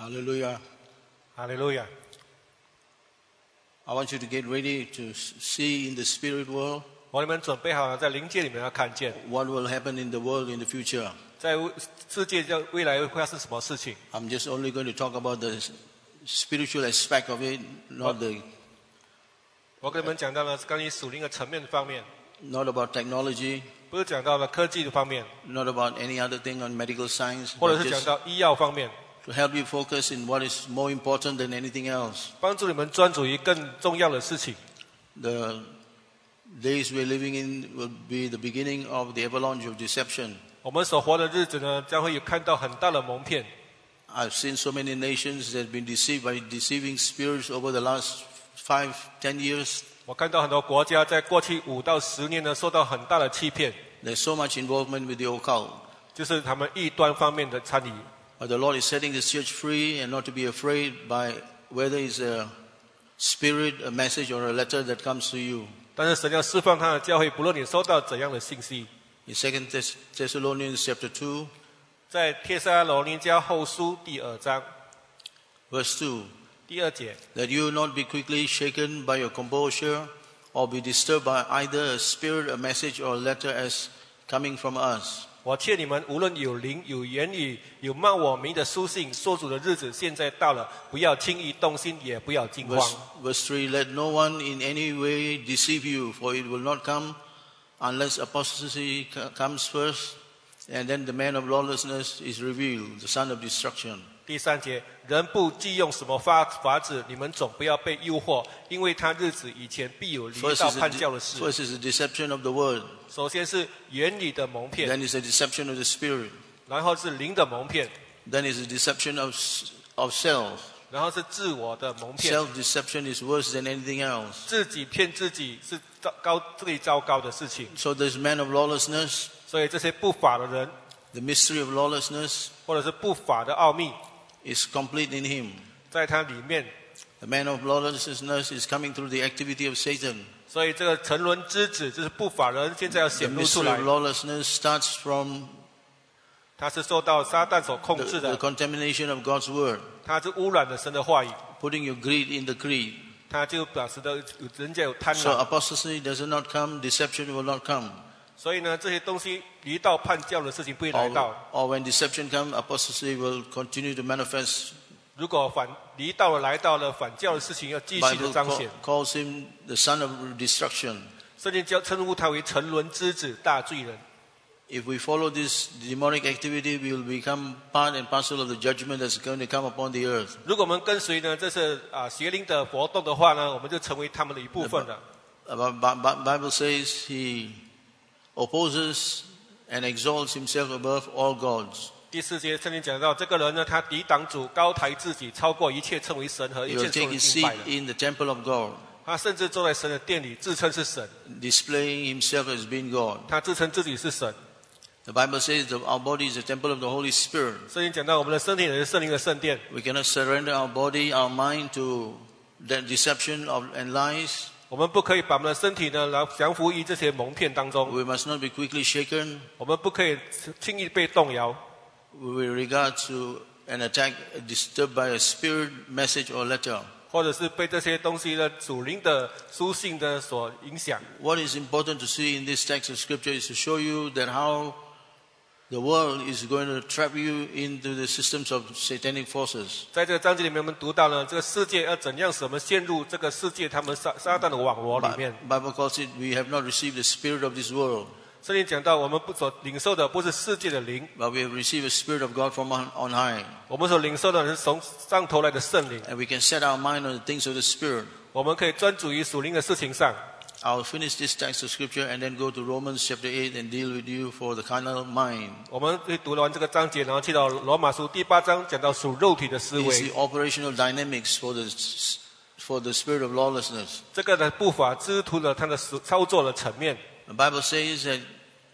Hallelujah. 哈利路亚！ I want you to get ready to see in the spirit world 我们准备好了，在灵界里面要看见， what will happen in the world in the future. 在世界在未来会发生什么事情。 I'm just only going to talk about the spiritual aspect of it, not the 我跟你们讲到了关于属灵的层面方面， not about technology, 不是讲到了科技的方面， not about any other thing on medical science, 或者 but 是讲 just 到医药方面， to help you focus in what is more important than anything else. 帮助你们专注于更重要的事情。 The days we're living in will be the beginning of the avalanche of deception. 我们所活的日子呢，将会有看到很大的蒙骗。 I've seen so many nations that have been deceived by deceiving spirits over the last 5, 10 years. 我看到很多国家在过去5到10年呢，受到很大的欺骗， There's so much involvement with the occult. 就是他们异端方面的参与。 But the Lord is setting the church free and not to be afraid by whether it's a spirit, a message, or a letter that comes to you. 但是神要释放他的教会，不论你收到怎样的信息。 In 2 Thessalonians chapter 2, 在帖撒罗尼迦后书第2章 verse 2, 第2节， that you not be quickly shaken by your composure or be disturbed by either a spirit, a message, or a letter as coming from us. 我劝你们，无论有灵、有言语、有冒我名的书信，说主的日子现在到了，不要轻易动心，也不要惊慌。 Verse 3, let no one in any way deceive you, for it will not come unless apostasy comes first, and then the man of lawlessness is revealed, the son of destruction. 第3节，人不忌用什么法子，你们总不要被诱惑，因为他日子以前必有离 First 道 is, 叛教的事。 first is the deception of the word, 首先是言语的蒙骗， then is the deception of the spirit, 然后是灵的蒙骗， then is the deception of self. 然后是自我的蒙骗。 Self-deception is worse than anything else. 自己骗自己是最糟糕的事情。 So there's man of lawlessness, 所以这些不法的人， the mystery of lawlessness 或者是不法的奥秘， is complete in him. 在他里面。 The man of lawlessness is coming through the activity of Satan. 所以这个沉沦之子就是不法人，现在要 The 显露出 mystery 来 of。lawlessness starts from 他是受到撒旦所控制 the 的， contamination of God's word, 他是污染了神的话语， putting your greed in the creed. 他就表示的人家有贪 So 婪。 apostasy does not come, deception will not come. 所以呢，这些东西离道叛教的事情不会来到。 Or when deception comes, apostasy will continue to manifest. 如果离道了来到了反教的事情，要继续的 Bible 彰显。 calls him the son of destruction. 圣经称呼他为沉沦之子、大罪人。 If we follow this demonic activity, we will become part and parcel of the judgment that's going to come upon the earth. 如果我们跟随呢，这是邪灵的活动的话呢，我们就成为他们的一部分了。 The Bible says he opposes and exalts himself above all gods. 第4节，圣经讲到这个人呢，他抵挡主，高抬自己，超过一切称为神和 He 一 will 切 take 受人 his 敬 seat 拜的。 in the temple of God, 他甚至坐在神的殿里，自称是神， displaying himself as being God. 他自称自己是神。 The Bible says that our body is the temple of the Holy Spirit. 圣经讲到我们的身体也是圣灵的圣殿， We cannot surrender our body, our mind to that deception and lies. 我们不可以把我们的身体呢来降服于这些蒙骗当中， We must not be quickly shaken 我们不可以轻易被动摇。 with regard to an attack disturbed by a spirit, message, or letter. 或者是被这些东西的属灵的书信的所影响。 What is important to see in this text of Scripture is to show you that how the world is going to trap you into the systems of satanic forces. 在这个章节里面，我们读到呢，这个世界要怎样使我们陷入这个世界他们撒旦的网罗里面。 Bible calls it, we have not received the spirit of this world, 圣经讲到，我们所领受的不是世界的灵， but we have received a spirit of God from on high. 我们所领受的是从上头来的圣灵。 And we can set our mind on the things of the Spirit. 我们可以专注于属灵的事情上。 I'll finish this text of Scripture and then go to Romans chapter 8 and deal with you for the carnal mind. 我们会读完这个章节，然后去到罗马书第8章，讲到属肉体的思 It's 维。 the operational dynamics for the spirit of lawlessness. 这个的不法之徒的他的操作的层面。 The Bible says that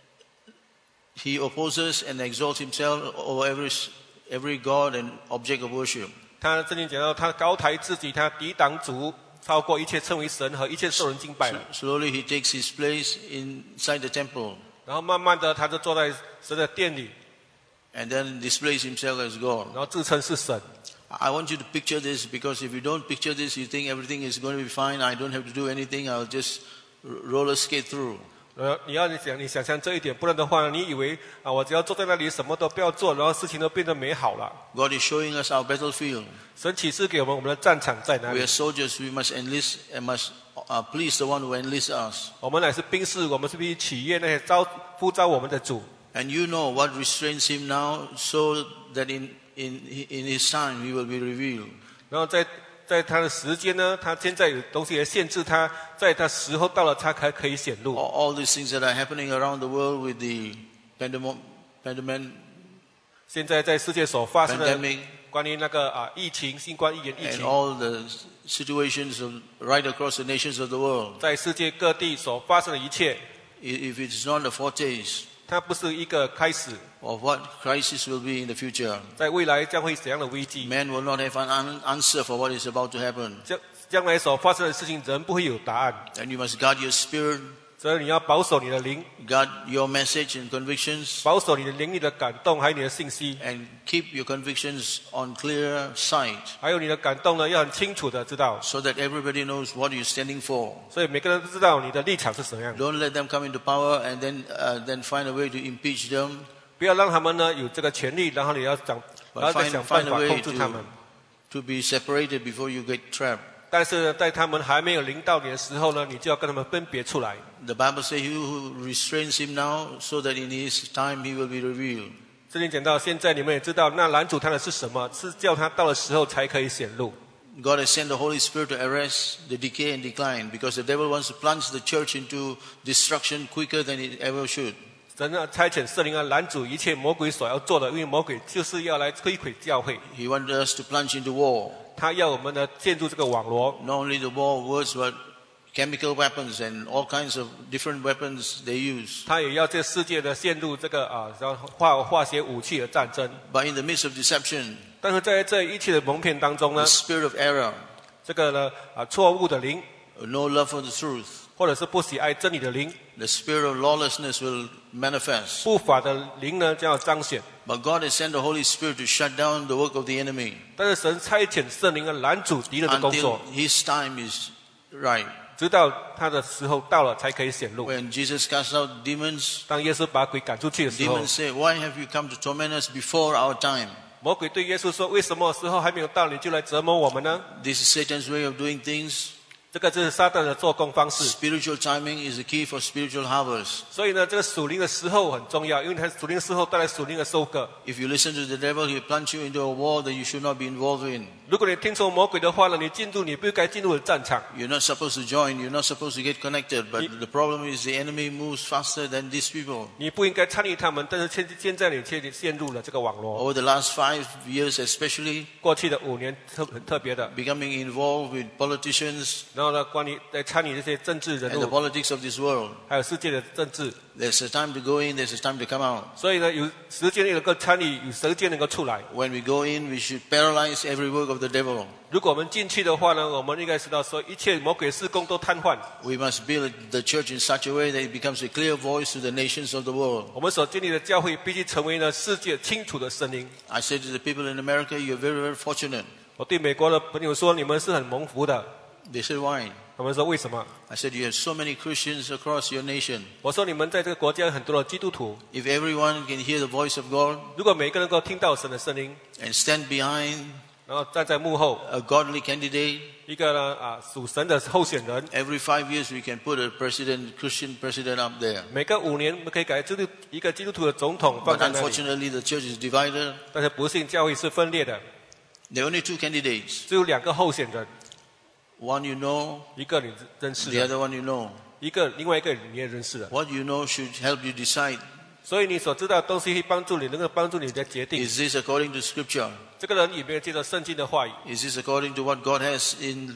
he opposes and exalts himself over every god and object of worship. 他圣经讲到，他高抬自己，他抵挡主，超过一切称为神和一切受人敬拜的。 Slowly he takes his place inside the temple 然后慢慢的，他就坐在神的殿里， and then displays himself as God. 然后自称是神。 I want you to picture this, because if you don't picture this, you think everything is going to be fine. I don't have to do anything. I'll just roller skate through. 你想象这一点，不然的话，你以为我只要坐在那里什么都不要做，然后事情都变得美好了。 God is showing us our battlefield. 神启示给我们的战场在哪 We 里 are？ soldiers. We must enlist and must please the one who enlists us. 我们乃是兵士，我们是必须企业那些呼召我们的主。 And you know what restrains him now, so that in his time he will be revealed. 然后在他的时间呢，他现在有东西来限制他，在他时候到了，他才可以显露。 All these things that are happening around the world with the pandemic, 现在在世界所发生的 pandemic 关于那个疫情、新冠疫 and 情， all the situations right across the nations of the world. 在世界各地所发生的一切， If it is not a foretaste 它不是一个开始， of what crisis will be in the future, 在未来将会怎样的危机？ man will not have an answer for what is about to happen. 将来所发生的事情，人不会有答案。 And you must guard your spirit, 所以你要保守你的灵， guard your message and convictions, 保守你的灵、你的感动，还有你的信息， and keep your convictions on clear sight, 还有你的感动呢，要很清楚的知道， so that everybody knows what you're standing for. 所以每个人都知道你的立场是什么样。 Don't let them come into power and then find a way to impeach them. 不要让他们呢有这个权利，然后你要想，然后再想办 Find 法 a way 控制他们。 to be separated before you get trapped. 但是呢，在他们还没有临到你的时候呢，你就要跟他们分别出来。 The Bible says, "He who restrains him now, so that in his time he will be revealed." 这里讲到现在，你们也知道，那拦阻他的是什么？是叫他到了时候才可以显露。 God has sent the Holy Spirit to arrest the decay and decline, because the devil wants to plunge the church into destruction quicker than it ever should. 神呢差遣圣灵啊，拦阻一切魔鬼所要做的，因为魔鬼就是要来摧毁教会， He wants us to plunge into war. 他要我们呢建筑这个网络。 Not only the war of words, but chemical weapons and all kinds of different weapons they use. 他也要这世界的陷入这个然后化学武器的战争。 But in the midst of deception, 但是在这一切的蒙骗当中 the 呢， spirit of error, 这个呢错误的灵， no love for the truth, 或者是不喜爱真理的灵， the spirit of lawlessness will manifest. 不法的灵呢将要彰显。 But God has sent the Holy Spirit to shut down the work of the enemy 但是神差遣圣灵啊拦阻敌人的工 until 作， his time is right. 直到他的时候到了才可以显露。 When Jesus cast out demons, 当耶稣把鬼赶出去的时候， demons say, "Why have you come to torment us before our time?" 魔鬼对耶稣说：“为什么时候还没有到，你就来折磨我们呢 This is Satan's way of doing things.？” 这个就是撒旦的做工方式。 Spiritual timing is the key for spiritual harvest. 所以呢，这个属灵的时候很重要，因为它属灵的时候带来属灵的收割。 If you listen to the devil, he'll plunge you into a war that you should not be involved in. 如果你听从魔鬼的话呢，你进入你不该进入的战场。 You're not supposed to join, you're not supposed to get connected, but the problem is the enemy moves faster than these people. 你不应该参与他们，但是现在你却陷入了这个网络。 Over the last 5 years especially, 过去的5年很特别的， becoming involved with politicians 然后呢，关于在参与这些政治人 and the 物， politics of this world. 还有世界的政治， There's a time to go in, there's a time to come out. 所以呢，有时间能够参与，有时间能够出来。 When we go in, we should paralyze every work of the devil. 如果我们进去的话呢，我们应该知道说，一切魔鬼事工都瘫痪。 We must build the church in such a way that it becomes a clear voice to the nations of the world. 我们所建立的教会必须成为呢世界清楚的声音。 I say to the people in America, you're very, very fortunate. 我对美国的朋友说，你们是很蒙福的。 They said, why? 他们说为什么？ I said, you have so many Christians across your nation. 我说你们在这个国家有很多的基督徒， If everyone can hear the voice of God 如果每个人能够听到神的声音， and stand behind 然后站在幕后， a godly candidate, 一个呢属神的候选人， every 5 years we can put a president, Christian president up there. 每隔5年我们可以改一个基督徒的总统 But 放在那里。 unfortunately, the church is divided. 但是不幸教会是分裂的， There are only 2 candidates. 只有2个候选人， One you know, 一个你认识 the 的， other one you know. 另外一个你也认识的。 What you know should help you decide, 所以你所知道的东西会帮助你，能够帮助你的决定。 is this according to Scripture? 这个人有没有接受圣经的话语？ Is this according to what God has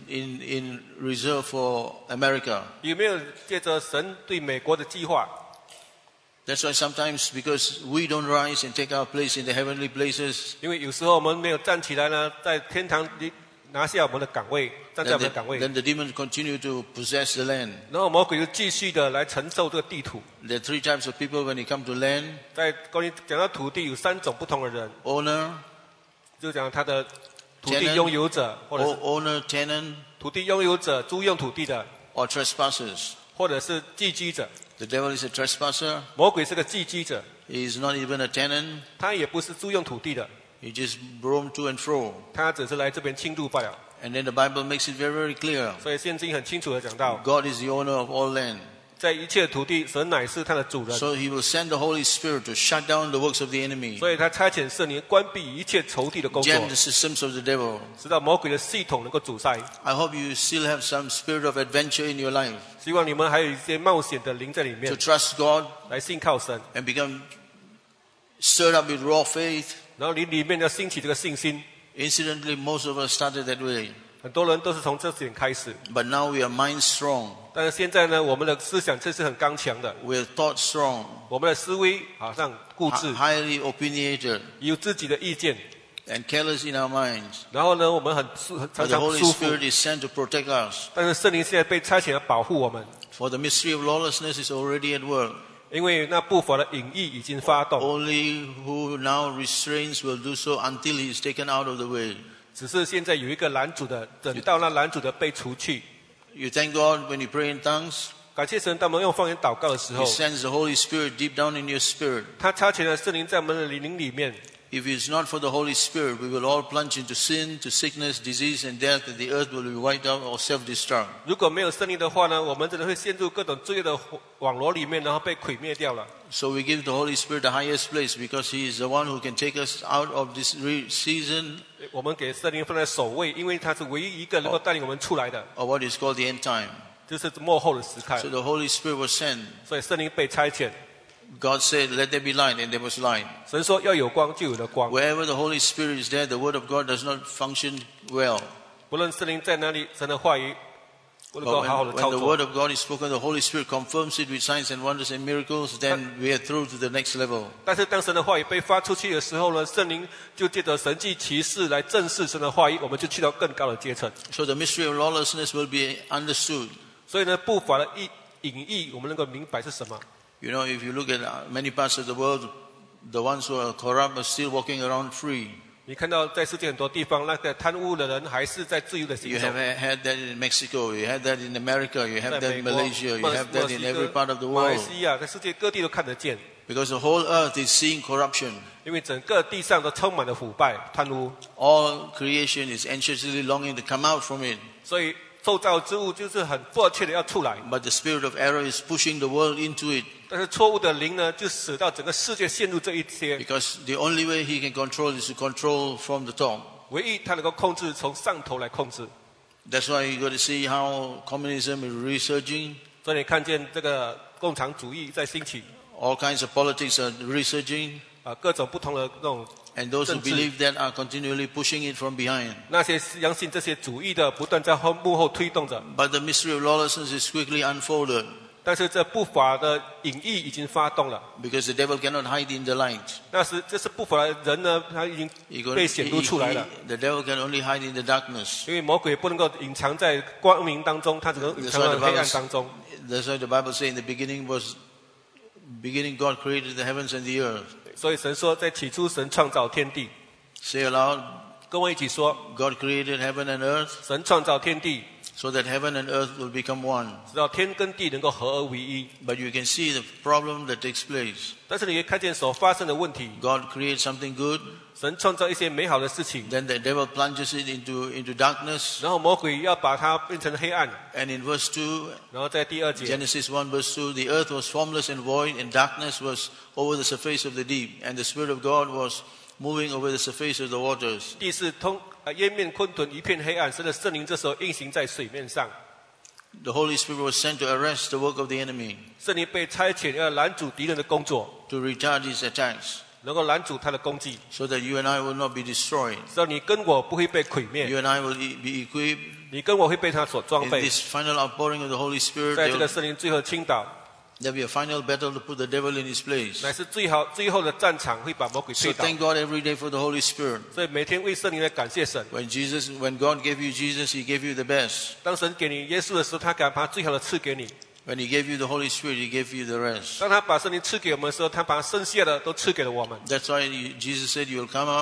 in reserve for America? 有没有借着神对美国的计划？ That's why sometimes, because we don't rise and take our place in the heavenly places, 因为有时候我们没有站起来呢，在天堂里拿下我们的岗位，站在我们的岗位， then the demons continue to possess the land. 然后魔鬼就继续的来承受这个地土。 There are 3 types of people when it comes to land: 在关于讲到土地，有3种不同的人， owner, 就讲他的土地拥有 tenant, 者，或者是 owner, tenant, 土地拥有者、租用土地的， or trespassers. 或者是寄居者。 The devil is a trespasser. 魔鬼是个寄居者， He is not even a tenant. 他也不是租用土地的， He just roam to and fro. 他只是来这边庆祝罢了。 And then the Bible makes it very, very clear. 所以圣经很清楚的讲到， God is the owner of all land. 在一切土地，神乃是他的主人， So he will send the Holy Spirit to shut down the works of the enemy, 所以他差遣圣灵关闭一切仇敌的工作， jam the systems of the devil. 直到魔鬼的系统能够阻塞。 I hope you still have some spirit of adventure in your life 希望你们还有一些冒险的灵在里 to 面， trust God 来信靠神， and become stirred up with raw faith. 然后你里面要兴起这个信心。 Incidentally, most of us started that way. 很多人都是从这点开始， But now we are mind strong. 但是现在呢，我们的思想这是很刚强的， We are thought strong, 我们的思维好像固执， highly opinionated, 有自己的意见， and careless in our minds. 然后呢，我们常 But the 常 Holy 舒服。 Spirit is sent to protect us. 但是圣灵现在被差遣来保护我们， For the mystery of lawlessness is already at work. 因为那不法的隐意已经发动， Only who now restrains will do so until he is taken out of the way. 只是现在有一个拦阻的，等到那拦阻的被除去。 You thank God when you pray in tongues. 感谢神，当我们用方言祷告的时 He 候， sends the Holy Spirit deep down in your spirit. 他差遣了圣灵在我们的灵里面。 If it's not for the Holy Spirit, we will all plunge into sin, to sickness, disease, and death, and the earth will be wiped out or self-destruct. 如果没有圣灵的话呢，我们真的会陷入各种罪恶的网罗里面，然后被毁灭掉了。 So we give the Holy Spirit the highest place because He is the one who can take us out of this season 我们给圣灵放在首位，因为他是唯一一个能够带领我们出来的， of what is called the end time. 这是末后的时刻 So。the Holy Spirit was sent. 所以圣灵被差遣， God said, "Let there be light," and there was light. 神说要有光，就有了光。 Wherever the Holy Spirit is there, the Word of God does not function well. 不论圣灵在哪里，神的话语不能 But 够好好的 when 操 the 作。 Word of God is spoken, the Holy Spirit confirms it with signs and wonders and miracles, then we are through to the next level. 但是当神的话语被发出去的时候呢，圣灵就借着神迹奇事来证实神的话语，我们就去到更高的阶层。 So the mystery of lawlessness will be understood. 所以呢，不法的隐意，我们能够明白是什么。 You know, if you look at many parts of the world, the ones who are corrupt are still walking around free. 你看到在世界很多地方，那个贪污的人还是在自由的行 You 走 have。had that in Mexico, you have that in America, you 在 have that 美 in 国、 Malaysia, you have that in every part of the 马来 world. 西亚，在世界各地都看得见， Because the whole earth is seeing corruption. 因为整个地上都充满了腐败、贪污， All creation is anxiously longing to come out from it. 所以受造之物就是很迫切的要出来。 But the spirit of error is pushing the world into it. 但是错误的灵呢，就使到整个世界陷入这一些。 Because the only way he can control is to control from the top. 唯一他能够控制，从上头来控制。 That's why you got to see how communism is resurging. 所以你看见这个共产主义在兴起， All kinds of politics are resurging. 各种不同的那种 And those who 政治。 believe that are continually pushing it from behind. 那些相信这些主义的，不断在幕后推动着。 But the mystery of lawlessness is quickly unfolded 但是这不法的隐意已经发动了。 because the devil cannot hide in the light. 这是不法的人呢，他已经 He 被显露出来了。 the devil can only hide in the darkness. 因为魔鬼不能够隐藏在光明当中，他只能隐 That's 藏 why 在 the 黑 Bible, 暗当中。 that's why the Bible says in the beginning God created the heavens and the earth. 所以神说，在起初神创造天地。 Say aloud, 跟我一起说， God created heaven and earth 神创造天地， so that heaven and earth will become one. 直到天跟地能够合而为一。 But you can see the problem that takes place. 但是你也看见所发生的问题， God creates something good, 神创造一些美好的事情， then the devil plunges it into darkness. 然后魔鬼要把它变成黑暗。 And in verse 2, 然后在第2节， Genesis 1 verse 2, the earth was formless and void, and darkness was over the surface of the deep, and the Spirit of God was moving over the surface of the waters. 地是烟面昆屯，一片黑暗。神的圣灵这时候运行在水面上， The Holy Spirit was sent to arrest the work of the enemy, 圣灵被差遣要拦阻敌人的工作， to retard his attacks, 能够拦阻他的攻击， so that you and I will not be destroyed. 使到你跟我不会被毁灭， You and I will be equipped 你跟我会被他所装 in 备。 this final outpouring of the Holy Spirit. 在这个 There'll 圣灵最后倾倒， be a final battle to put the devil in his place. 乃是最后的战场，会把魔鬼 So 推倒。 thank God every day for the Holy Spirit. 所以每天为圣灵来感谢神。 When God gave you Jesus, He gave you the best. 当神给你耶稣的时候，他敢把最好的赐给你； When He gave you the Holy Spirit, He gave you the rest. 当他把圣灵赐给我们的时候，他把剩下的都赐给了我们。 That's why Jesus said, "You will come up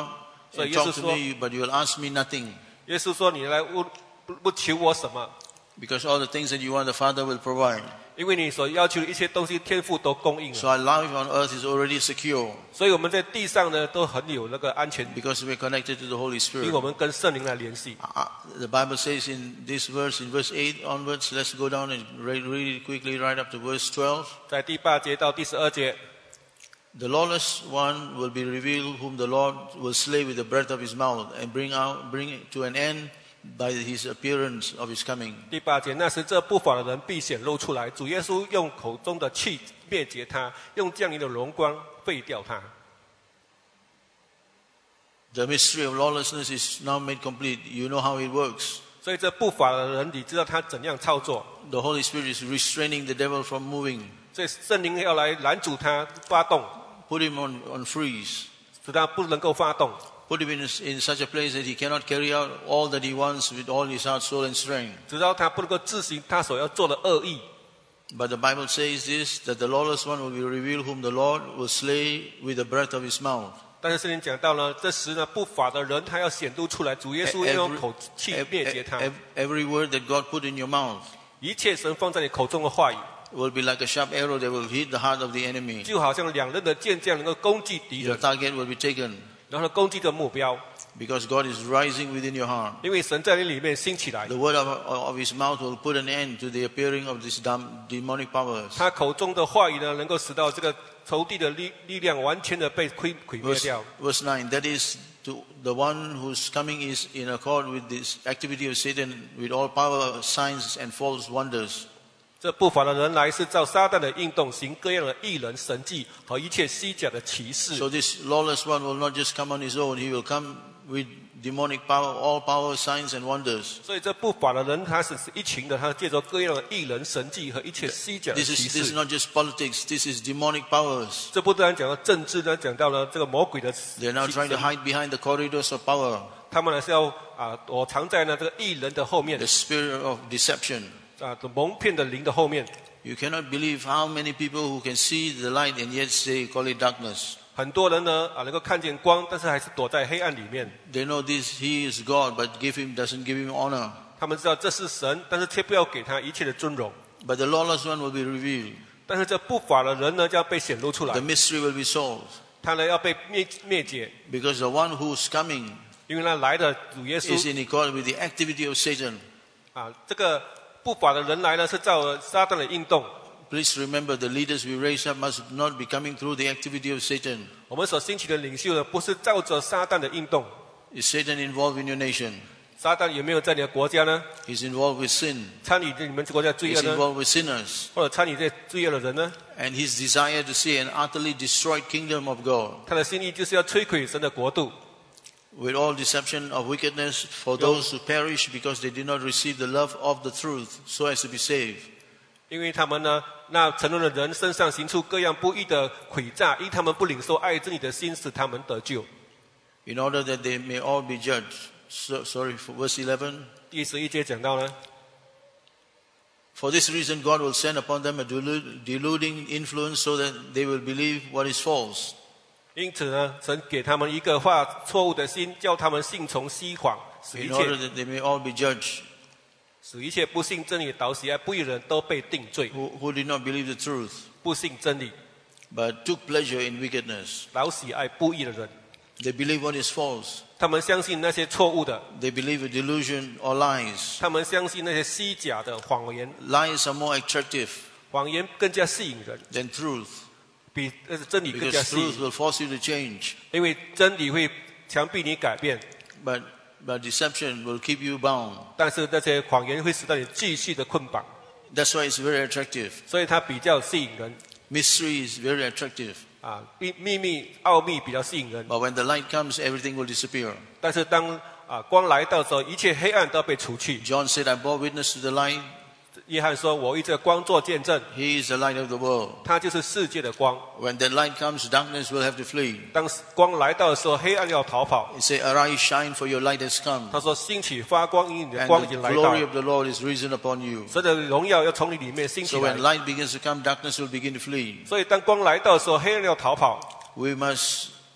所以 and 耶稣 talk to 说， me, but you will ask me nothing. 耶稣说你来不求我什么， Because all the things that you want, the Father will provide. 因为你所要求的一切东西，天父都供应 So 了。 our life on earth is already secure 所以我们在地上呢，都很有那个安全， because we're connected to the Holy 因为 Spirit. 我们跟圣灵来联系。 The Bible says in this verse, in verse 8 onwards, let's go down and read it quickly right up to verse 12. 在第8节到第12节， The lawless one will be revealed, whom the Lord will slay with the breath of his mouth and bring it to an end by his appearance of his coming. 第8节，那时这不法的人必显露出来，主耶稣用口中的气灭绝他，用降临的荣光废掉他。 The mystery of lawlessness is now made complete. You know how it works. 所以这不法的人，你知道他怎样操作？ The Holy Spirit is restraining the devil from moving. 所以圣灵要来拦阻他发动， Put him on freeze. 使他不能够发动， Put him in such a place that he cannot carry out all that he wants with all his heart, soul, and strength. 直到他不能够自行他所要做的恶意。 But the Bible says this, that the lawless one will be revealed, whom the Lord will slay with the breath of his mouth. 但是圣经讲到呢，这时呢，不法的人他要显露出来，主耶稣要用口气灭绝他。 Every word that God put in your mouth 一切神放在你口中的话语， will be like a sharp arrow that will hit the heart of the enemy. 就好像两刃的剑这样能够攻击敌 Your 人， target will be taken 然后攻击的目标， because God is rising within your heart. 因为神在你里面兴起来， The word of his mouth will put an end to the appearing of these demonic powers. 他口中的话语呢，能够使到这个仇敌的力量完全的被毁灭掉。 Verse 9, that is, to the one whose coming is in accord with this activity of Satan, with all power, signs, and false wonders. 这不法的人来是照撒旦的运动，行各样的异人神迹和一切虚假的奇事。 So this lawless one will not just come on his own, he will come with demonic power, all power, signs, and wonders. 所以这不法的人，他是一群的，他借着各样的异人神迹和一切虚假的 This 奇 is 事。 not just politics, this is demonic powers. 这不单讲到政治呢，讲到了这个魔鬼的 They're now trying to hide behind the corridors of power, 他们呢是要躲藏在呢这个异人的后面 the spirit of deception. 蒙骗的灵的后面。 You cannot believe how many people who can see the light and yet say, call it darkness. 很多人呢能够看见光，但是还是躲在黑暗里面。 They know this, he is God, but doesn't give him honor. 他们知道这是神，但是却不要给他一切的尊荣。 But the lawless one will be revealed. 但是这不法的人呢，就要被显露出来 The，mystery will be solved. 他呢要被灭绝， Because the one who's coming 因为他来的主耶 is 稣 in accord with the activity of Satan. 这个不法的人来呢是照撒旦的运动。 Please remember, the leaders we raise up must not be coming through the activity of Satan. 我们所兴起的领袖呢，不是照着撒旦的运动。 Is Satan involved in your nation? 撒旦有没有在你的国家呢？ He's involved with sin. 参与你们国家罪 He's 恶呢？ involved with sinners. 或者参与这罪恶的人呢？ And his desire to see an utterly destroyed kingdom of God, 他的心意就是要摧毁神的国度， with all deception of wickedness for those who perish because they did not receive the love of the truth, so as to be saved. 因为他们呢，那沉沦的人身上行出各样不义的诡诈，因他们不领受爱真理的心，使他们得救。 In order that they may all be judged. Sorry, for verse 11. 第11节讲到呢， For this reason, God will send upon them a deluding influence so that they will believe what is false. 因此呢，神给他们一个画错误的心，叫他们信从虚谎，使 In order that they may all be judged 一切不信真理、倒喜爱不义的人都被定罪。 who did not believe the truth, 不信真理、 but took pleasure in wickedness. 倒喜爱不义的人， They believe what is false. 他们相信那些错误的， They believe a delusion or lies. 他们相信那些虚假的谎言， Lies are more attractive 谎言更加吸引人， than truth, 比真理更加 because 吸引 truth。will force you to change, 因为真理会强逼你改变， but deception will keep you bound. 但是那些谎言会使到你继续的捆绑， That's why it's very attractive. 所以它比较吸引人 Mystery is very attractive. 秘密奥秘比较吸引人。 But when the light comes, everything will disappear. 但是当光来到的时候，一切黑暗都被除去。 John said, I bore witness to the light. 约翰说：“我为这光做见证， He is the light of the world. 他就是世界的光。 When that light comes, darkness will have to flee. 当光来到的时候，黑暗要逃跑。 He said, Arise, shine, for your light has come. 他说：兴起发光，因为你的 And 光已 the 经来到 glory。of the Lord is risen upon you. 神的荣耀要从你里面兴起 So 来 when。light begins to come, darkness will begin to flee. 所以当光来到的时候，黑暗要逃跑。 We must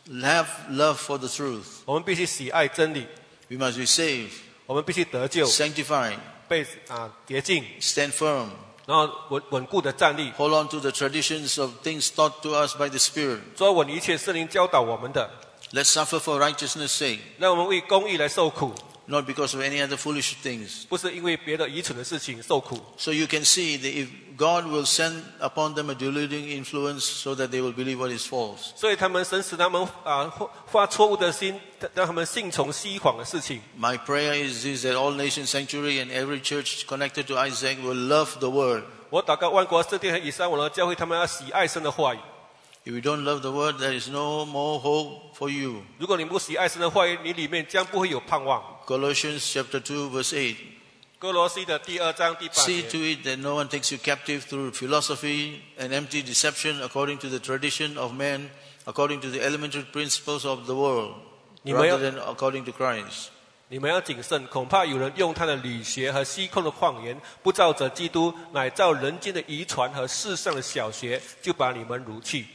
have love for the truth. 我们必须喜爱真理， We must be saved, 我们必须得救， sanctified, 被洁净， stand firm, 然后稳固的站立， hold on to the traditions of things taught to us by the Spirit. 抓稳一切圣灵教导我们的， Let's suffer for righteousness' sake, 让我们为公义来受苦， not because of any other foolish things. 不是因为别的愚蠢的事情受苦。 So you can see that if God will send upon them a deluding influence so that they will believe what is false. 所以神使他们发错误的心，让他们信从虚谎的事情。 My prayer is this, that all Nation Sanctuary and every church connected to Isaac will love the Word. 我祷告万国圣殿和以撒我的教会，他们要喜爱神的话语。 If you don't love the Word, there is no more hope for you. 如果你不喜爱神的话语，你里面将不会有盼望。 Colossians chapter 2 verse 8. 哥罗西的第2章第8 See 节 to it that no one takes you captive through philosophy and empty deception according to the tradition of men, according to the elementary principles of the world, rather than according to Christ. 你们要谨慎，恐怕有人用他的理学和虚空的谎言，不照着基督，乃照人间的遗传和世上的小学，就把你们掳去。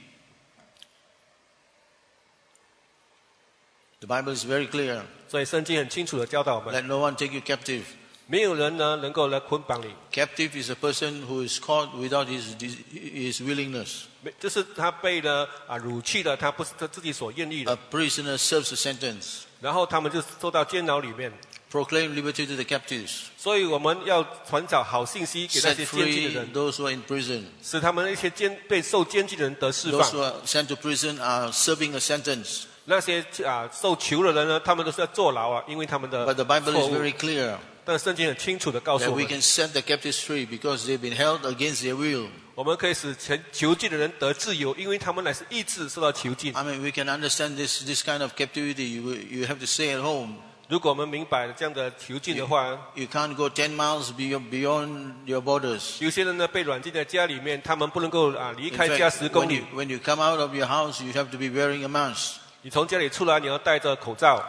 The Bible is very clear. 所以圣经很清楚的教导我们， Let no one take you captive. 没有人呢能够来捆绑你， Captive is a person who is caught without his willingness. 就是他被掳去了，他不是他自己所愿意的 A，prisoner serves a sentence. 然后他们就受到监牢里面。 Proclaim liberty to the captives. 所以我们要传讲好信息给那 Set 些监禁的 free 人， those who are in prison. 使他们那些被受监禁的人得释 Those 放。 who are sent to prison are serving a sentence. 那些受囚的人呢，他们都是要坐牢因为他们的 But the Bible 错 is 误。 very clear 但圣经很清楚的告诉 that 我 we 们， can set the captives free because they've been held against their will. 我们可以使囚禁的人得自由，因为他们乃是意志受到囚禁。 I mean, we can understand this kind of captivity. You have to stay at home. 如果我们明白这样的囚禁的话， You can't go 10 miles beyond your borders. 有些人呢被软禁在家里面，他们不能够离 In 开家 fact, 10公里。 when you come out of your house, you have to be wearing a mask. 你从家里出来，你要戴着口罩，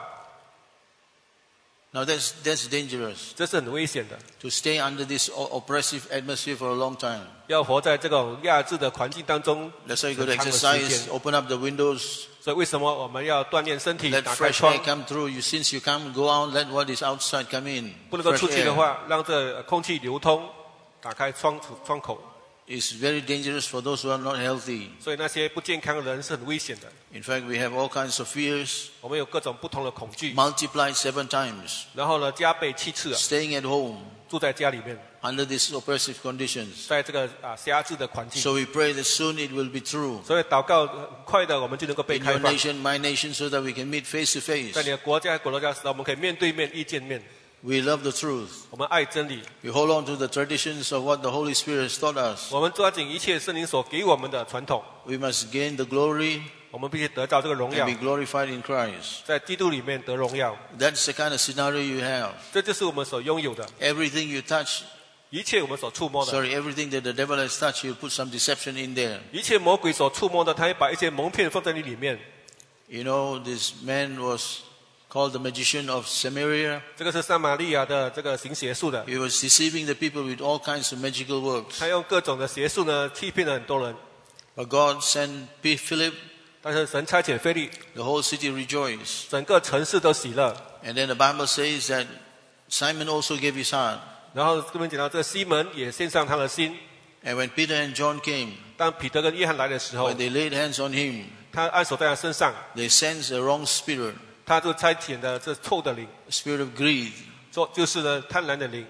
Now that's dangerous 这是很危险的。 to stay under this oppressive atmosphere for a long time. 要活在这种压制的环境当中， That's why you got to 很长的时 exercise, 间。 open up the windows, 所以为什么我们要锻炼身体， let 打开 fresh 窗 air？come through. Since you can't go out, let what is outside come in. 不能够 Fresh 出去的 air 话，让这空气流通，打开窗口。 is very dangerous for those who are not healthy. 所以那些不健康的人是很危险的。 In fact, we have all kinds of fears 我们有各种不同的恐惧， multiplied 7 times. 然后呢加倍7次， Staying at home 住在家里面， under these oppressive conditions. 在这个压制的环境。 So we pray that soon it will be true 所以祷告很快的，我们就能够被 in 开 your 放。 nation, my nation, so that we can meet face to face. 在你的国家、国家时代，我们可以面对面、意见面。 We love the truth. 我们爱真理， We hold on to the traditions of what the Holy Spirit has taught us. 我们抓紧一切圣灵所给我们的传统， We must gain the glory 我们必须得到这个荣 and 耀 be，glorified in Christ. 在基督里面得荣耀。 That's the kind of scenario you have. 这就是我们所拥有的， Everything you touch, 一切我们所触摸的， everything that the devil has touched, you put some deception in there. 一切魔鬼所触摸的，他会把一些蒙骗放在你里面。 You know, this man was called the magician of Samaria. 这个是撒玛利亚的这个行邪术的， He was deceiving the people with all kinds of magical works. 他用各种的邪术呢欺骗了很多人。 But God sent Philip, 但是神差遣腓利， the whole city rejoiced. 整个城市都喜乐。 And then the Bible says that Simon also gave his heart. 然后这边讲到，这西门也献上他的心。 And when Peter and John came, 当彼得跟约翰来的时候 when，they laid hands on him, 他按手在他身上， they sensed a wrong spirit, 他就差遣的这臭的灵， a spirit of greed. 就是呢贪婪的灵。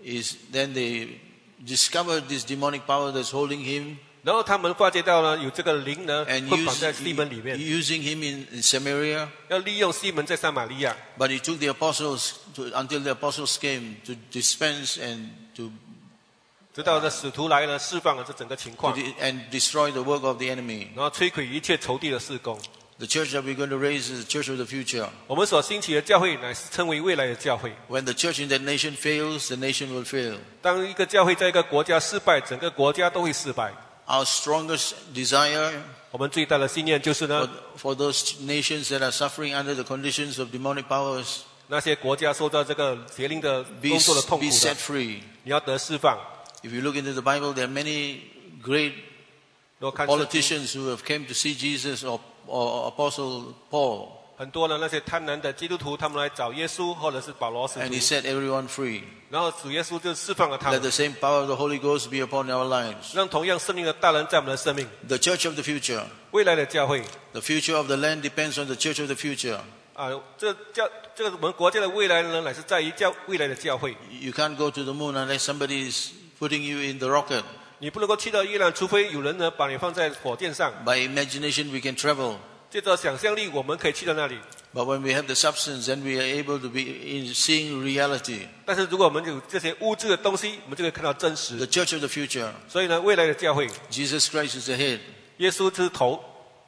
Then they discovered this demonic power that's holding him 然后他们发觉到呢，有这个灵呢 and 捆绑在西门里面， using him in Samaria. 要利用西门在撒玛利亚。 But he took the apostles until the apostles came to dispense and to 直到这使徒来了，释放了这整个情况， and destroy the work of the enemy. 然后摧毁一切仇敌的事工。 The church that we're going to raise is the church of the future. 我们所兴起的教会乃是称为未来的教会。 When the church in that nation fails, the nation will fail. 当一个教会在一个国家失败，整个国家都会失败。 Our strongest desire 我们最大的信念就是呢， for those nations that are suffering under the conditions of demonic powers, 那些国家受到这个邪灵的 be 工作的痛苦 set 的， free. 你要得释放。 If you look into the Bible, there are many great 如果看圣经， politicians who have came to see Jesus Apostle Paul. 很多的那些贪婪的基督徒，他们来找耶稣或者是保罗使 And he 徒， set everyone free. 然后主耶稣就释放了他 Let 们， the same power of the Holy Ghost be upon our lives. 让同样生命的大人在我们的生命。 The church of the future. 未来的教会 The future of the land depends on the church of the future. 啊，这个我们国家的未来呢，乃是在于未来的教会。 You can't go to the moon unless somebody is putting you in the rocket. 你不能够去到月亮，除非有人呢把你放在火箭上。 By imagination we can travel. 借着想象力，我们可以去到那里。 But when we have the substance, then we are able to be in seeing reality. 但是如果我们有这些物质的东西，我们就可以看到真实。 The church of the future. 所以呢，未来的教会， Jesus Christ is the head. 耶稣是头，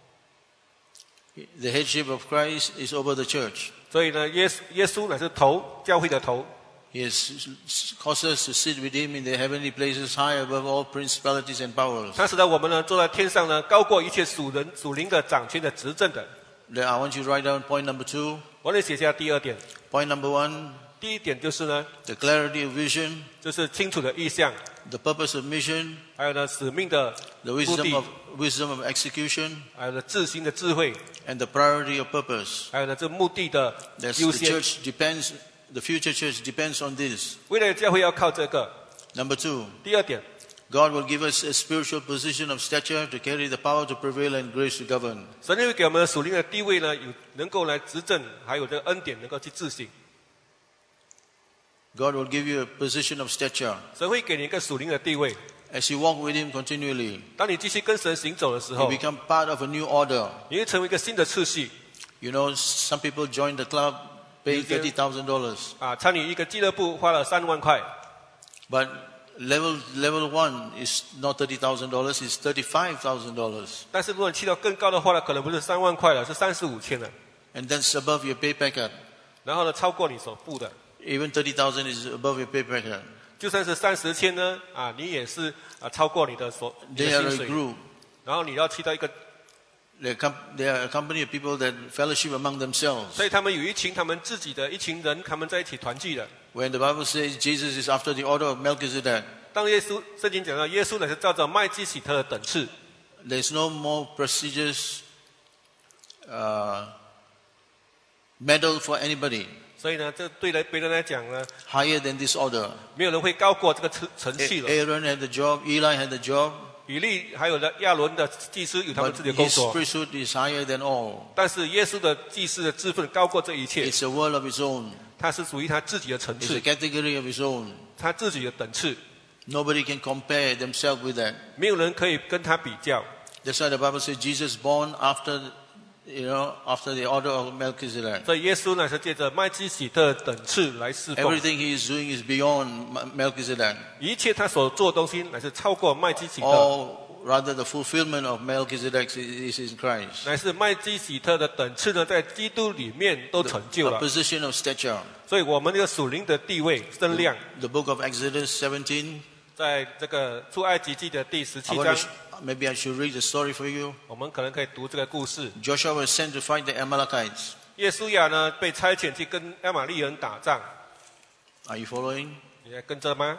The headship of Christ is over the church. 所以呢，耶稣乃是头，教会的头。 He has caused us to sit with him in the heavenly places, high above all principalities and powers. 他使得我们呢坐在天上呢，高过一切属灵的掌权的执政的。 I want you to write down point number 2. 我得写下第二点。 Point number 1, 第一点就是呢， the clarity of vision, 就是清楚的意向， the purpose of mission, 还有呢使命的 the 目 wisdom 的， of execution, 还有呢自行的智慧， and the priority of purpose. 还有呢这目的的 That's 优 the 先。 church depends. The future church depends on this. 未来的教会要靠这个。 Number 2, 第二点， God will give us a spiritual position of stature to carry the power to prevail and grace to govern. 神会给我们的属灵的地位呢，有能够来执政，还有这个恩典能够去自省。 God will give you a position of stature 神会给你一个属灵的地位。 as you walk with Him continually. 当你继续跟神行走的时 You 候， become part of a new order. 你会成为一个新的次序 You know, some people join the club paying $30,000, 啊！参与一个俱乐部花了3万块， but level 1 is not $30,000; it's $35,000, 但是如果你去到更高的话呢，可能不是3万块了，是35,000了。 and that's above your pay packet. 然后呢，超过你所付的， Even 30,000 is above your pay packet. 就算是30,000呢，啊，你也是超过你的你的 They are 薪 a 水。 group. 然后你要去到一个， They are a company of people that fellowship among themselves. 所以他们有他们自己的一群人，他们在一起团聚的。 When the Bible says Jesus is after the order of Melchizedek, 当圣经讲到耶稣乃是照着麦基洗德的等次， there's no more prestigious medal for anybody 所以呢，这对别人来讲呢， higher than this order. 没有人会高过这个程序了。 Aaron had the job, Eli had the job, 以利还有呢亚伦的祭司有他们 but 自己的工 his 作， priesthood is higher than all. 但是耶稣的祭司的职分高过这一切， It's a world of its own. 他是属于他自己的层 It's 次 a，category of its own. 他自己的等次， Nobody can compare themselves with that. 没有人可以跟他比较。 That's why the Bible says Jesus born after the order of Melchizedek. 所以耶稣呢是借着麦基洗德等次来侍奉， Everything he is doing is beyond Melchizedek. 一切他所做的东西乃是超过麦基洗德， Or rather, the fulfillment of Melchizedek is in Christ. 乃是麦基洗德的等次呢，在基督里面都成就 A 了。 position of stature. 所以我们这个属灵的地位增亮， The book of Exodus 17. 在这个出埃及记的第 I 17 want 章 to，maybe I should read the story for you. 我们可能可以读这个故事。 Joshua was sent to fight the Amalekites. 耶稣亚呢被差遣去跟亚玛利人打仗， Are you following? 你还跟着吗？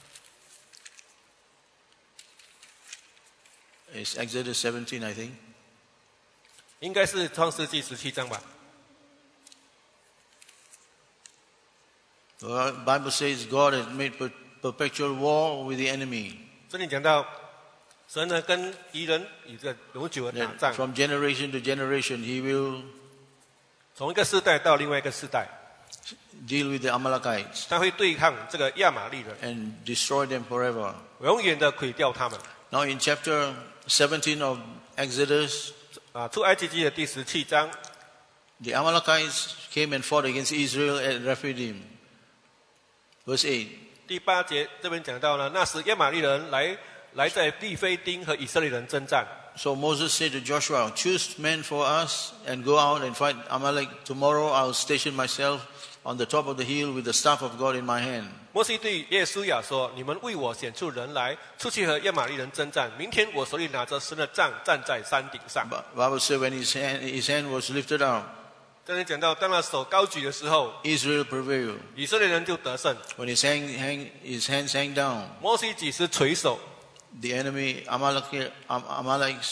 It's Exodus 17, I think. 应该是创世纪17章吧。 The Bible says God has made perpetual war with the enemy. 这里讲到，神呢跟敌人有着永久的打 That 仗， from generation to generation, He will 从一个世代到另外一个世代， deal with the Amalekites 他会对抗这个亚玛利人， and destroy them forever. 永远的毁掉他们。 Now in chapter 17 of Exodus, 啊，出埃及记的第17章， the Amalekites came and fought against Israel at Rephidim. Verse 8. 第8节这边讲到呢，那时亚玛利人来在利非丁和以色列人征战。 So Moses said to Joshua, choose men for us and go out and fight Amalek. Tomorrow I will station myself on the top of the hill with the staff of God in my hand. 摩西对耶稣亚说：“你们为我选出人来，出去和亚玛利人征战。明天我手里拿着神的杖，站在山顶上。” But Bible said when his hand was lifted up, 这里讲到，当他手高举的时候， Israel prevailed. 以色列人就得胜。 When his hands hang down, 摩西几时垂手， the enemy Amalek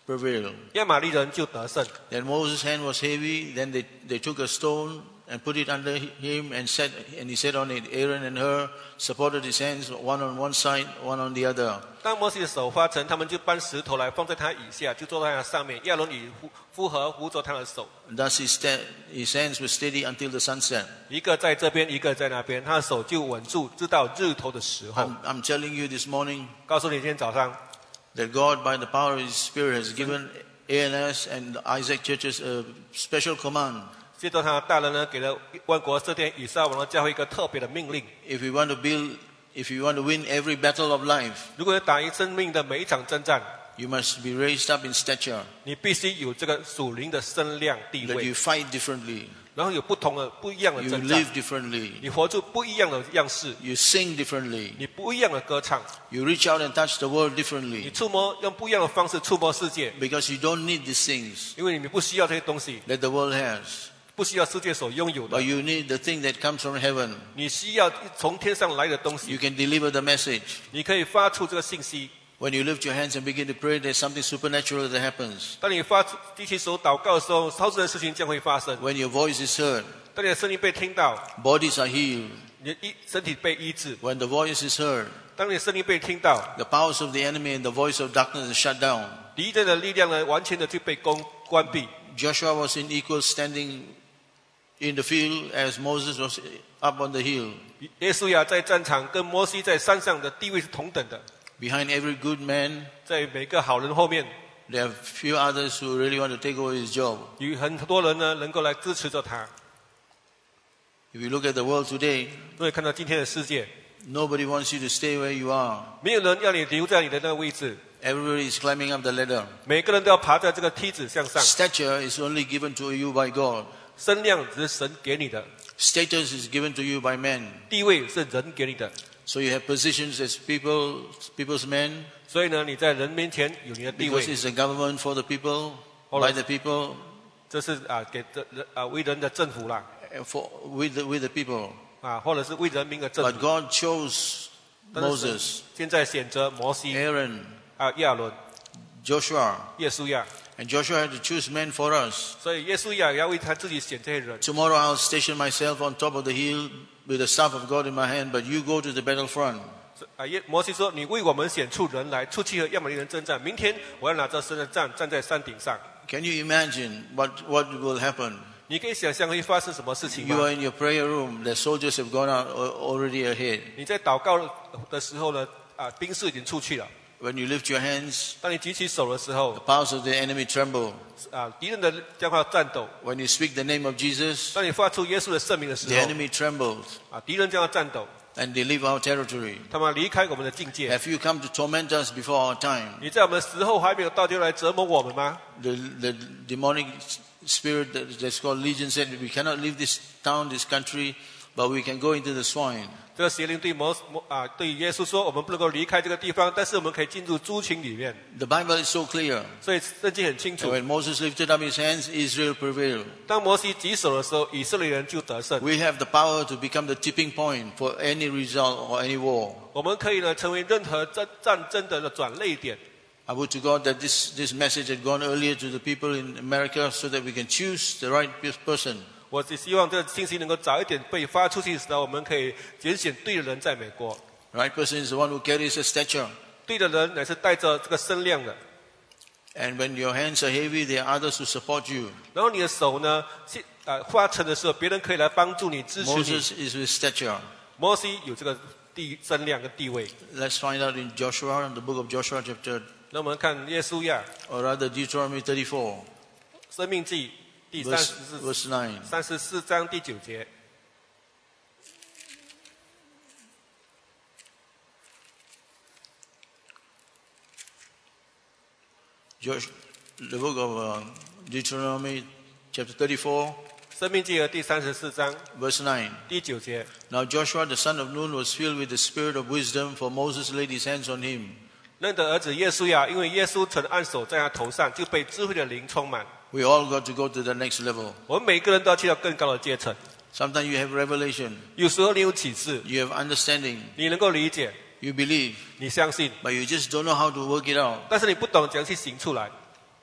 prevailed. 亚玛利人就得胜。 Then Moses' hand was heavy. Then they took a stone and put it under him and he sat on it. Aaron and Hur supported his hands, one on one side, one on the other. 当摩西的手发沉，他们就搬石头来放在他以下，就坐在他上面。亚伦以符合扶着他的手， Thus his hands were steady until the sunset. 一个在这边，一个在那边，他的手就稳住，直到日头的时候。 I'm telling you this morning 告诉你，今天早上， that God, by the power of His Spirit, has given ANS and Isaac churches a special command. 接着他大人呢，给了万国圣殿以撒王的教会一个特别的命令： If you want to win every battle of life, 如果要打赢生命的每一场征战， you must be raised up in stature, 你必须有这个属灵的身量地 that 位 you，fight differently, 然后有不一样的 you 征战， live differently, 你活出不一样的样式， you sing differently, 你不一样的歌唱， you reach out and touch the world 你 differently, 用不一样的方式触摸世界， because you don't need these things 因为你们不需要这些东西， that the world has, 不需要世界所拥有的 but，you need the thing that comes from heaven. 你需要从天上来的东 You 西， can deliver the message. 你可以发出这个信息。 When you lift your hands and begin to pray, there's something supernatural that happens. 当你举起手祷告的时候，超自然的事情将会发生。 When your voice is heard, 当你的声音被听到， bodies are healed. 你的身体被医治。 When the voice is heard, 当你的声音被听到， the powers of the enemy and the voice of darkness is shut down. 敌人的力量呢，完全的就被关闭。 Joshua was in equal standing in the field as Moses was up on the hill. 耶稣亚在战场跟摩西在山上的地位是同等的， Behind every good man, 在每个好人后面， there are few others who really want to take over his job. 有很多人呢能够来支持着他。 If you look at the world today, 所以看到今天的世界， nobody wants you to stay where you are. 没有人要你留在你的那个位置， Everybody is climbing up the ladder. 每个人都要爬在这个梯子向上。 Stature is only given to you by God. 身量只是神给你的， Status is given to you by men. 地位是人给你的。 So you have positions as people's men, 所以呢，你在人面前有你的地 because 位， it's a government for the people, Alright. by the people, 这是为人的政府啦， with the people. 或者是为人民的政 But 府。 God chose 但是 Moses, 现在选择摩西、 Aaron, 亚伦、 Joshua, 耶稣亚， and Joshua had to choose men for us. 所以耶稣亚也要为他自己选这些人。 Tomorrow I'll station myself on top of the hill with the staff of God in my hand, but you go to the battlefront. 摩西说：“你为我们选出人来，出去和亚玛力人征战。明天我要拿着神的杖站在山顶上。 Can you imagine what will happen? 你可以想象会发生什么事情 You 吗 are？in your prayer room, the soldiers have gone out already ahead. 你在祷告的时候呢，兵士已经出去了。 When you lift your hands, 当你举起手的时候 the，powers of the enemy tremble. 敌人的将会战斗。 When you speak the name of Jesus, 当你发出耶稣的圣名的时 the 候， enemy trembles 敌人将要战斗， and they leave our territory. 他们离开我们的境界。 Have you come to torment us before our time? 你在我们时候还没有到，就来折磨我们吗？ The demonic spirit that's called Legion said, we cannot leave this town, this country, but we can go into the swine. 这个邪灵对耶稣说：“我们不能够离开这个地方，但是我们可以进入猪群里面。 The Bible is so clear. ” 所以圣经很清 And 楚， when Moses lifted up his hands, Israel prevailed. 当摩西举手的时候，以色列人就得胜。 We have the power to become the tipping point for any result or any war. 我们可以呢成为任何战争的转捩点。 I would to God that this message had gone earlier to the people in America so that we can choose the right person. 我只希望这个信息能够早一点被发出去的时候，我们可以拣选对的人在美国。 The right person is the one who carries a stature. 对的人乃是带着这个身量的。 And when your hands are heavy, there are others who support you. 然后你的手呢，发沉的时候，别人可以来帮助你、支持你。 Moses is with stature. 摩西有这个身量跟地位。 Let's find out in Joshua, in the book of Joshua chapter, 那我们看耶稣亚 or rather Deuteronomy 34, 生命记第 verse 9. 34章第9节。 The book of Deuteronomy chapter 34, 生命记的第34章 verse 9. 第9节。 Now Joshua the son of Nun was filled with the spirit of wisdom, for Moses laid his hands on him. 认得儿子耶稣亚，因为耶稣曾按手在他头上，就被智慧的灵充满。 We all got to go to the next level. 我们每个人都要去到更高的阶层。 Sometimes you have revelation, 有时候你有启示， you have understanding, 你能够理解， you believe, 你相信， but you just don't know how to work it out. 但是你不懂怎样去行出来。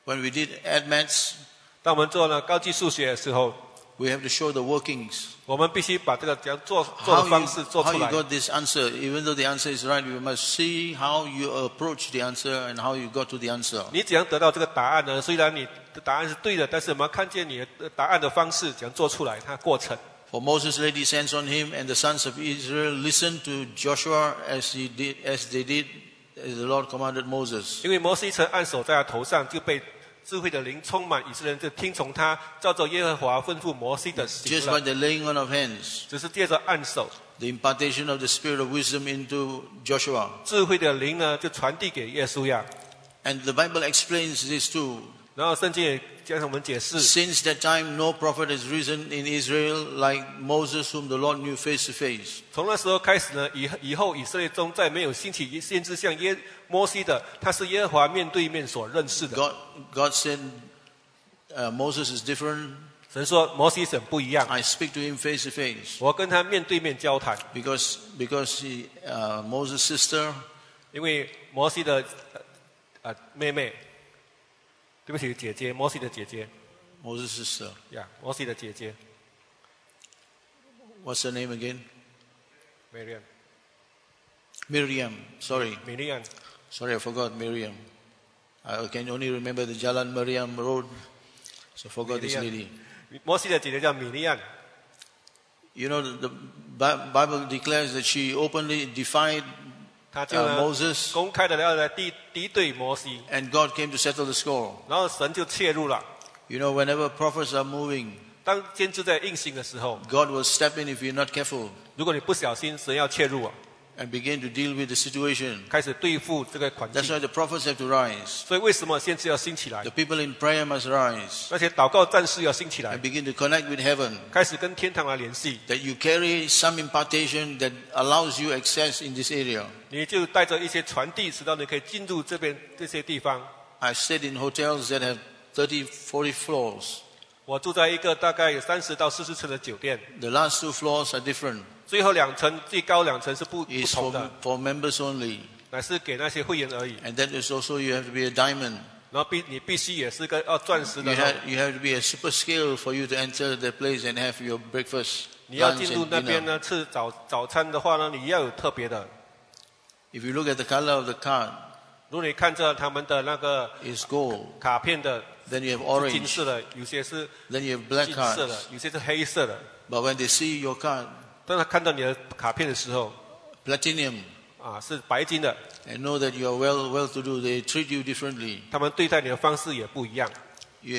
When we did ADMATS, 当我们做呢高级数学的时候， we have to show the workings. 我们必须把这个怎样做的方式做 How 出 you 来。 got this answer, even though the answer is right, you must see how you approach the answer and how you got to the answer. 你怎样得到这个答案呢？虽然你的答案是对的，但是我们要看见你的答案的方式怎样做出来，它的过程。 For Moses laid his hands on him, and the sons of Israel listened to Joshua as they did as the Lord commanded Moses. 因为摩西曾按手在他头上，就被智慧的灵充满，以色列人就听从他，照着耶和华吩咐摩西的行 Just 了。 by the laying on of hands, 只是借着按手， the impartation of the spirit of wisdom into Joshua. 智慧的灵呢就传递给耶稣呀。 And the Bible explains this too. 然后圣经也向我们解释， Since that time, no prophet has risen in Israel like Moses, whom the Lord knew face to face. 从那时候开始呢，以后以色列中再没有兴起先知像摩西的，他是耶和华面对面所认识的。 God said, Moses is different. 神说摩西很不一样， I speak to him face to face 我跟他面对面交谈， because Moses' sister, 因为摩西的妹妹，对不起姐姐，摩西的姐姐 Moses' sister. 呀，摩西的姐姐 What's her name again? Miriam， Miriam. Sorry, 米利安， I forgot Miriam. I can only remember the Jalan Miriam Road, so forgot this lady. 摩西的姐姐叫米利安。 You know, the Bible declares that she openly defied 他就呢 Moses, 公开的要来敌对摩西， and God came to settle the score. 然后神就切入了。 You know, whenever prophets are moving, 当先知在运行的时候， God will step in if you're not careful 如果你不小心，神要切入啊， and begin to deal with the situation. 开始对付这个环 That's 境。 why the prophets have to rise. 所以为什么先知要兴起来 The？people in prayer must rise 那些祷告战士要兴起来 and，begin to connect with heaven. 开始跟天堂来联系。 That you carry some impartation that allows you access in this area. 你就带着一些传递，使到你可以进入这些地方。 I've stayed in hotels that have 30, 40 floors. 我住在一个大概有30到40层的酒店， The last 2 floors are different. 最后2层最高2层是不 It's 同的， for members only. 乃是给那些会员而已。 And that is also you have to be a diamond. 然后你必须也是个钻石的 You have to be a super scale for you to enter the place and have your breakfast, 你要 lunch 进入 and 那边 dinner. 呢吃早餐的话呢，你要有特别的。 If you look at the color of the card, 如果你看着他们的那个 it's gold. 卡片的 Then you have 是金 orange. 色的，有些是 Then you have black 金色 cards. 的，有些是黑色的。 But when they see your card, 当他看到你的卡片的时候， platinum, 是白金的， and know that you are well-to-do, they treat you differently. 他们对待你的方式也不一样。 You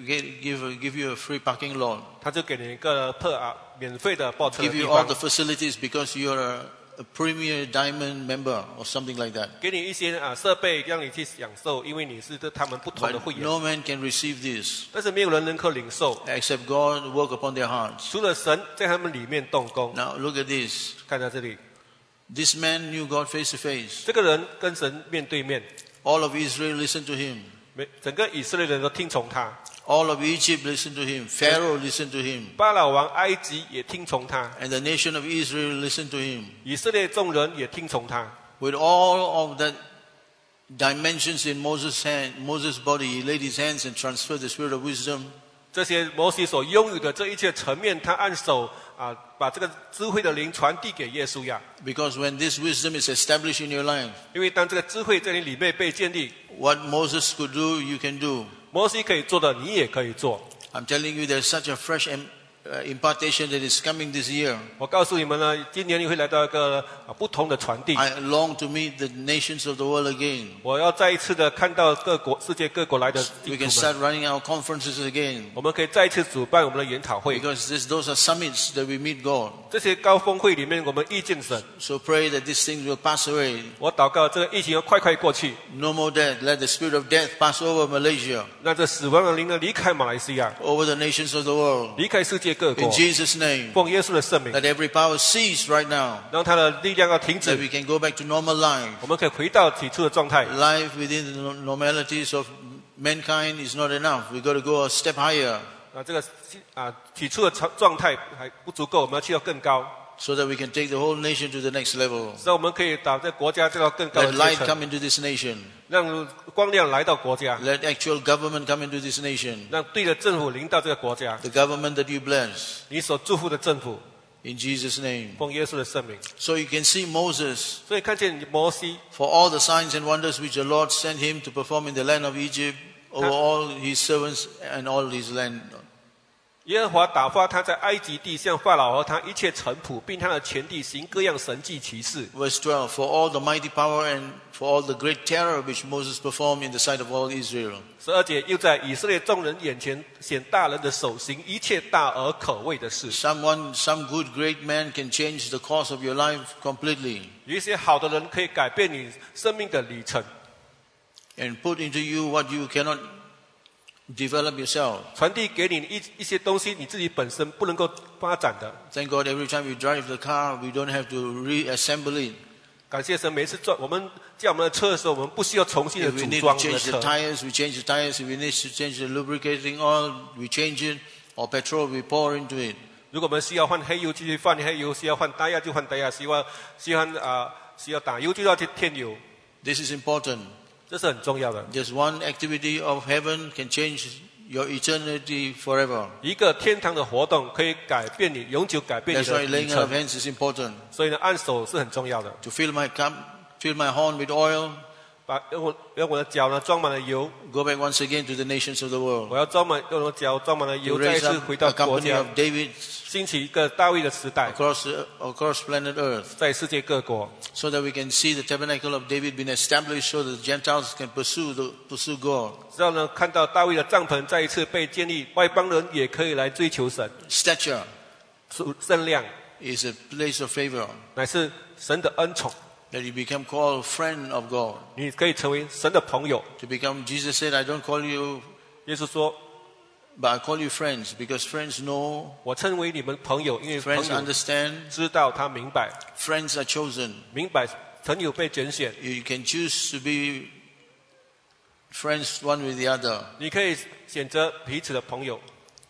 give you a free parking lot. 他就给你一个免费的报车的 Give 地 you all 方 the，facilities because you are a premier diamond member or something like that. 给你一些设备让你去享受，因为你是他们不同的 But 会员。 no man can receive this 但是没有人能够领受， except God work upon their hearts. 除了神在他们里面动工。 Now look at this. 看到这里， This man knew God face to face. 这个人跟神面对面， All of Israel listened to him. 整个以色列人都听从他， All of Egypt listened to him. Pharaoh listened to him. 巴老王埃及也听从他， And the nation of Israel listened to him. 以色列众人也听从他。 With all of the dimensions in Moses' body, he laid his hands and transferred the spirit of wisdom. 这些摩西所拥有的这一切层面，他按手把这个智慧的灵传递给耶稣呀。 Because when this wisdom is established in your life, 因为当这个智慧在你里面被建立， what Moses could do, you can do. 摩西可以做的，你也可以做。 I'm telling you, there's such a fresh impartation that is coming this year. 我告诉你们呢，今年你会来到一个不同的传递。 I long to meet the nations of the world again. 我要再一次的看到世界各国来的 We 基 can 督们， start running our conferences again. 我们可以再一次主办我们的研讨会。 Because those are summits that we meet God. 这些高峰会里面，我们遇见神。 So pray that these things will pass away. 我祷告，这个疫情要快快过去， No more death. Let the spirit of death pass over Malaysia, 让这死亡的灵呢离开马来西亚， over the nations of the world. 离开世界各国 In。Jesus' name, 奉耶稣的圣名， let every power cease right now. 让他的力量要停 That 止， we can go back to normal life. 我们可以回到起初的状态。 Life within the normalities of mankind is not enough. We've got to go a step higher. 这个起初的状态还不足够，我们要去到更高。 so that we can take the whole nation to the next level. 使我们可以把这国家带到更高的 Let 阶 light 层， come into this nation. 让光亮来到国家， Let actual government come into this nation. 让对的政府临到这个国家。 The government that you bless. 你所祝福的政府， In Jesus' name. 奉耶稣的圣名。 So you can see Moses, 所以看见摩西， for all the signs and wonders which the Lord sent him to perform in the land of Egypt, over all his servants and all his land. 耶和华打发他在埃及地向法老和他一切臣仆，并他的全地行各样神迹奇事。 Verse 12, for all the mighty power and for all the great terror which Moses performed in the sight of all Israel. 12节，又在以色列众人眼前显大人的手，行一切大而可畏的事。 Some good great man can change the course of your life completely 有一些好的人可以改变你生命的里程， and put into you what you cannot develop yourself. 传递给你一些东西，你自己本身不能够发展的。 Thank God every time we drive the car, we don't have to reassemble it. 感谢神，每次我们驾我们的车的时候，我们不需要重新的 If we 组 need 装 to 我们的 change 车 the。tires, we change the tires. If we need to change the lubricating oil, we change it. Or petrol, we pour into it. 如果我们需要换黑油，就去换黑油；需要换打压就换打压；需要打油就要去添油。 This is important. 这是很重要的。 Just one activity of heaven can change your eternity forever. 一个天堂的活动可以改变你，永久改变你 That's 的 why 里 laying on of 程。 hands is important. 所以呢，按手是很重要的。 To fill my cup, fill my horn with oil, 让我的脚呢装满了油， go back once again to the nations of the world. 我要用我的脚装满了 To 油，再一 raise 次 up 回到 a 国 company 家， of David 兴起一个大卫的时代， across planet Earth, 在世界各国， so that we can see the tabernacle of David being established, so that the Gentiles can pursue God. 只要呢看到大卫的帐篷再一次被建立，外邦人也可以来追求神。 Stature 圣量 is a place of favor, 乃是神的恩宠， that you become called friend of God. 你可以成为神的朋友。 To become, Jesus said, I don't call you, 耶稣说 but I call you friends, because friends know,：“ 我称为你们朋友，因为朋 friends 友 understand, 知道他明白， friends are chosen. 明白朋友被拣选。 You can choose to be friends one with the other. 你可以选择彼此的朋友，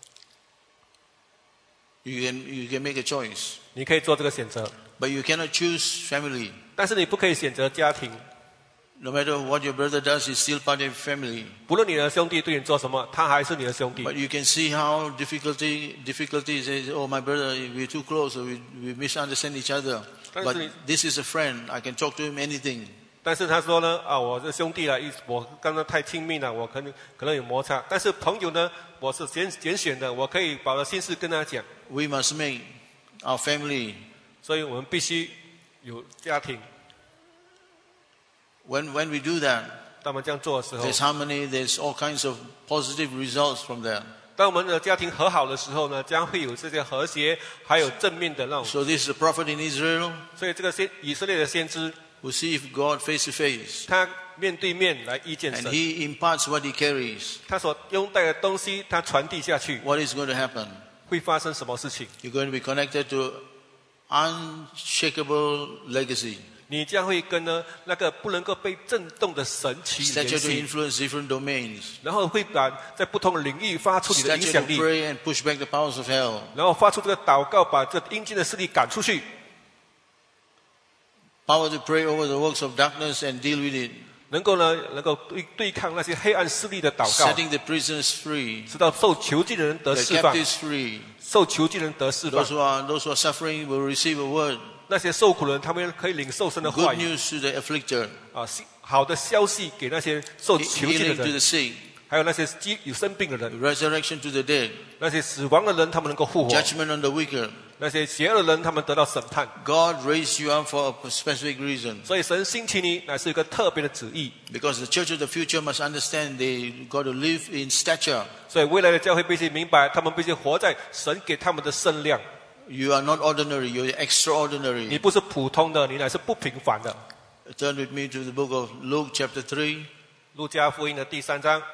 You can make a choice. 你可以做这个选择， But you cannot choose family. 但是你不可以选择家庭。 No matter what your brother does, he's still part of family. 不论你的兄弟对你做什么，他还是你的兄弟。 But you can see how difficulty is, oh, my brother, we're too close, or we misunderstand each other. But this is a friend. I can talk to him anything. 但是他说呢，我是兄弟了，我跟他太亲密了，我可能有摩擦。但是朋友呢，我是拣选的，我可以把我的心事跟他讲。 We must make our family. 所以我们必须有家庭。 When we do that, 当我们这样做的时候， there's harmony, there's all kinds of positive results from that. 当我们的家庭和好的时候呢，将会有这些和谐，还有正面的那种。 So this is a prophet in Israel 所以这个以色列的先知， who sees God face to face. 他面对面来遇见 And 神， he imparts what he carries. 他所拥戴的东西，他传递下去， What is going to happen? 会发生什么事情？ You're going to be connected to unshakable legacy. 你将会跟呢那个不能够被震动的神奇联 Stature to 系， influence different domains. 然后会把在不同的领域发出你的影 Stature 响 to 力， pray and push back the powers of hell. 然后发出这个祷告，把这阴间的势力赶出去。 Power to pray over the works of darkness and deal with it. 能够对抗那些黑暗势力的祷告， Setting the prisoners free. 直到受囚禁的人得 The 释放， captives free. 受囚禁的人得释放 Those。who are suffering will receive a word. 那些受苦的人，他们可以领受神的话 Good 语 news to the afflicted. 好的消息给那些受囚禁的 Healing to the 人， sick. 还有那些有生病的人， Resurrection to the dead. 那些死亡的人，他们能够复活； Judgment on the wicked. 那些邪恶的人，他们得到审判。 God raised you up for a specific reason. 所以神兴起你，乃是一个特别的旨意。 Because the church of the future must understand they got to live in stature. 所以未来的教会必须明白，他们必须活在神给他们的圣量。 You are not ordinary, you're 你 extraordinary. 不是普通的，你乃是不平凡的。 Turn with me to the book of Luke chapter 3. 路加福音的第3章，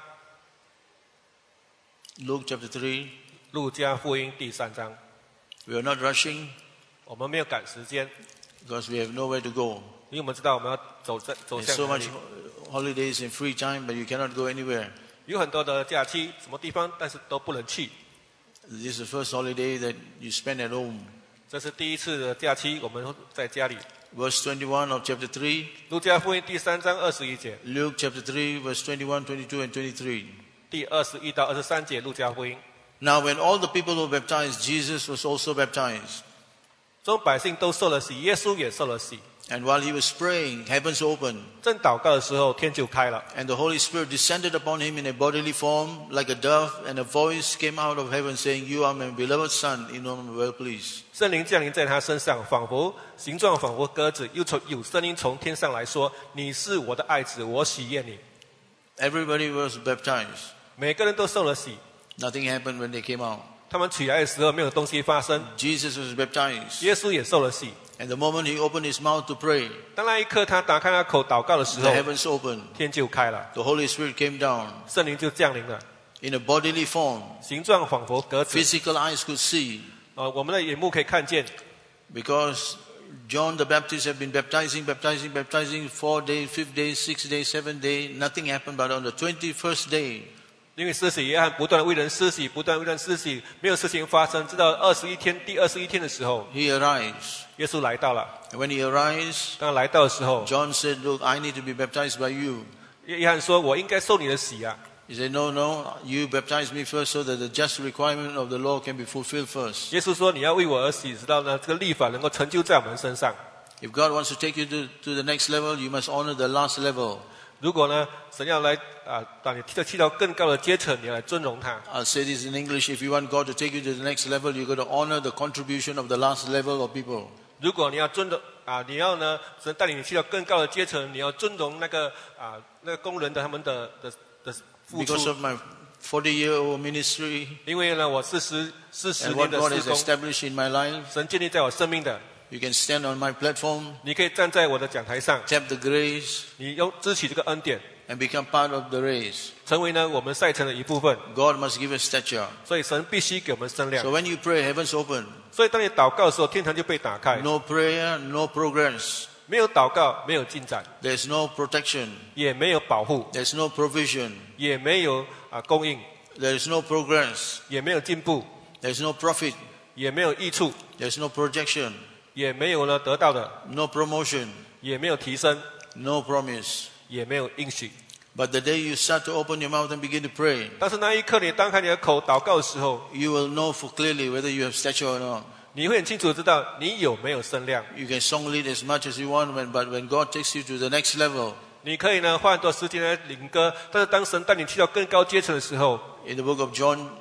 Luke chapter 3. 路加福音第3章， We are not rushing 我们没有赶时间， because we have nowhere to go. 因为我们知道我们要走 There's 向 so 哪 much 里。 holidays and free time, but you cannot go anywhere. 有很多的假期，什么地方，但是都不能去。 This is the first holiday that you spend at home. 这是第一次的假期，我们在家里。 Verse 21 of chapter 3. 路加福音第3章21节。 Luke chapter 3, verse 21, 22, and 23. 第21到23节，路加福音。 Now when all the people were baptized, Jesus was also baptized. 众百姓都受了洗，耶稣也受了洗。 And while he was praying, heavens opened, 正祷告的时候，天就开了， and the Holy Spirit descended upon him in a bodily form like a dove, and a voice came out of heaven saying, "You are my beloved Son, in whom I am well pleased." 圣灵降临在他身上，形状仿佛鸽子，有声音从天上来说：“你是我的爱子，我喜悦你。” Everybody was baptized. 每个人都受了洗。 Nothing happened when they came out. 他们起来的时候，没有东西发生。 Jesus was baptized. 耶稣也受了洗。 And the moment he opened his mouth to pray, 当那一刻他打开他口祷告的时 the 候， heavens opened. 天就开了， The Holy Spirit came down 圣灵就降临了， in a bodily form. 形状仿佛鸽子。 Physical eyes could see, 我们的眼目可以看见， because John the Baptist had been baptizing 4 days, 5 days, 6 days, 7 days. Nothing happened, but on the 21st day, 因为施洗约翰不断为人施洗，没有事情发生。直到第21天的时候， he arrives. 耶稣来到了。 And when he arrives, 当他来到的时候， John said, "Look, I need to be baptized by you." 约翰说：“我应该受你的洗啊。” He said, "No, no, you baptize me first so that the just requirement of the law can be fulfilled first." 耶稣说：“你要为我而洗，直到呢这个律法能够成就在我们身上。” If God wants to take you to the next level, you must honor the last level. 如果呢神要来把你去到更高的阶层，你要来尊荣他。 I'll say this in English. If you want God to take you to the next level, you've got to honor the contribution of the last level of people. 如果你要你要呢神带领你去到更高的阶层，你要尊荣那个工人的他们的付出。 Because of my 40-year-old ministry 因为呢我40 and 年 what 的 God 施 has 工， established in my life, 神建立在我生命的， you can stand on my platform, 你可以站在我的讲台上， tap the grace, 你支取这个恩典， and become part of the race. 成为呢我们赛程的一部分。 God must give us stature. 所以神必须给我们身量 So。when you pray, heavens open. 所以当你祷告的时候，天堂就被打开。 No prayer, no progress. 没有祷告，没有进展， There's no protection. 也没有保护， There's no provision. 也没有供应， There's no progress. 也没有进步， There's no profit. 也没有益处， There's no projection. 也没有呢得到的， No promotion. 也没有提升， No promise. 也没有应许。 But the day you start to open your mouth and begin to pray, 但是那一刻你张开你的口祷告的时候， you will know for clearly whether you have stature or not. 你会很清楚地知道你有没有身量。 You can song lead as much as you want, but when God takes you to the next level, 你可以呢花很多时间来领歌，但是当神带你去到更高阶层的时候， in the book of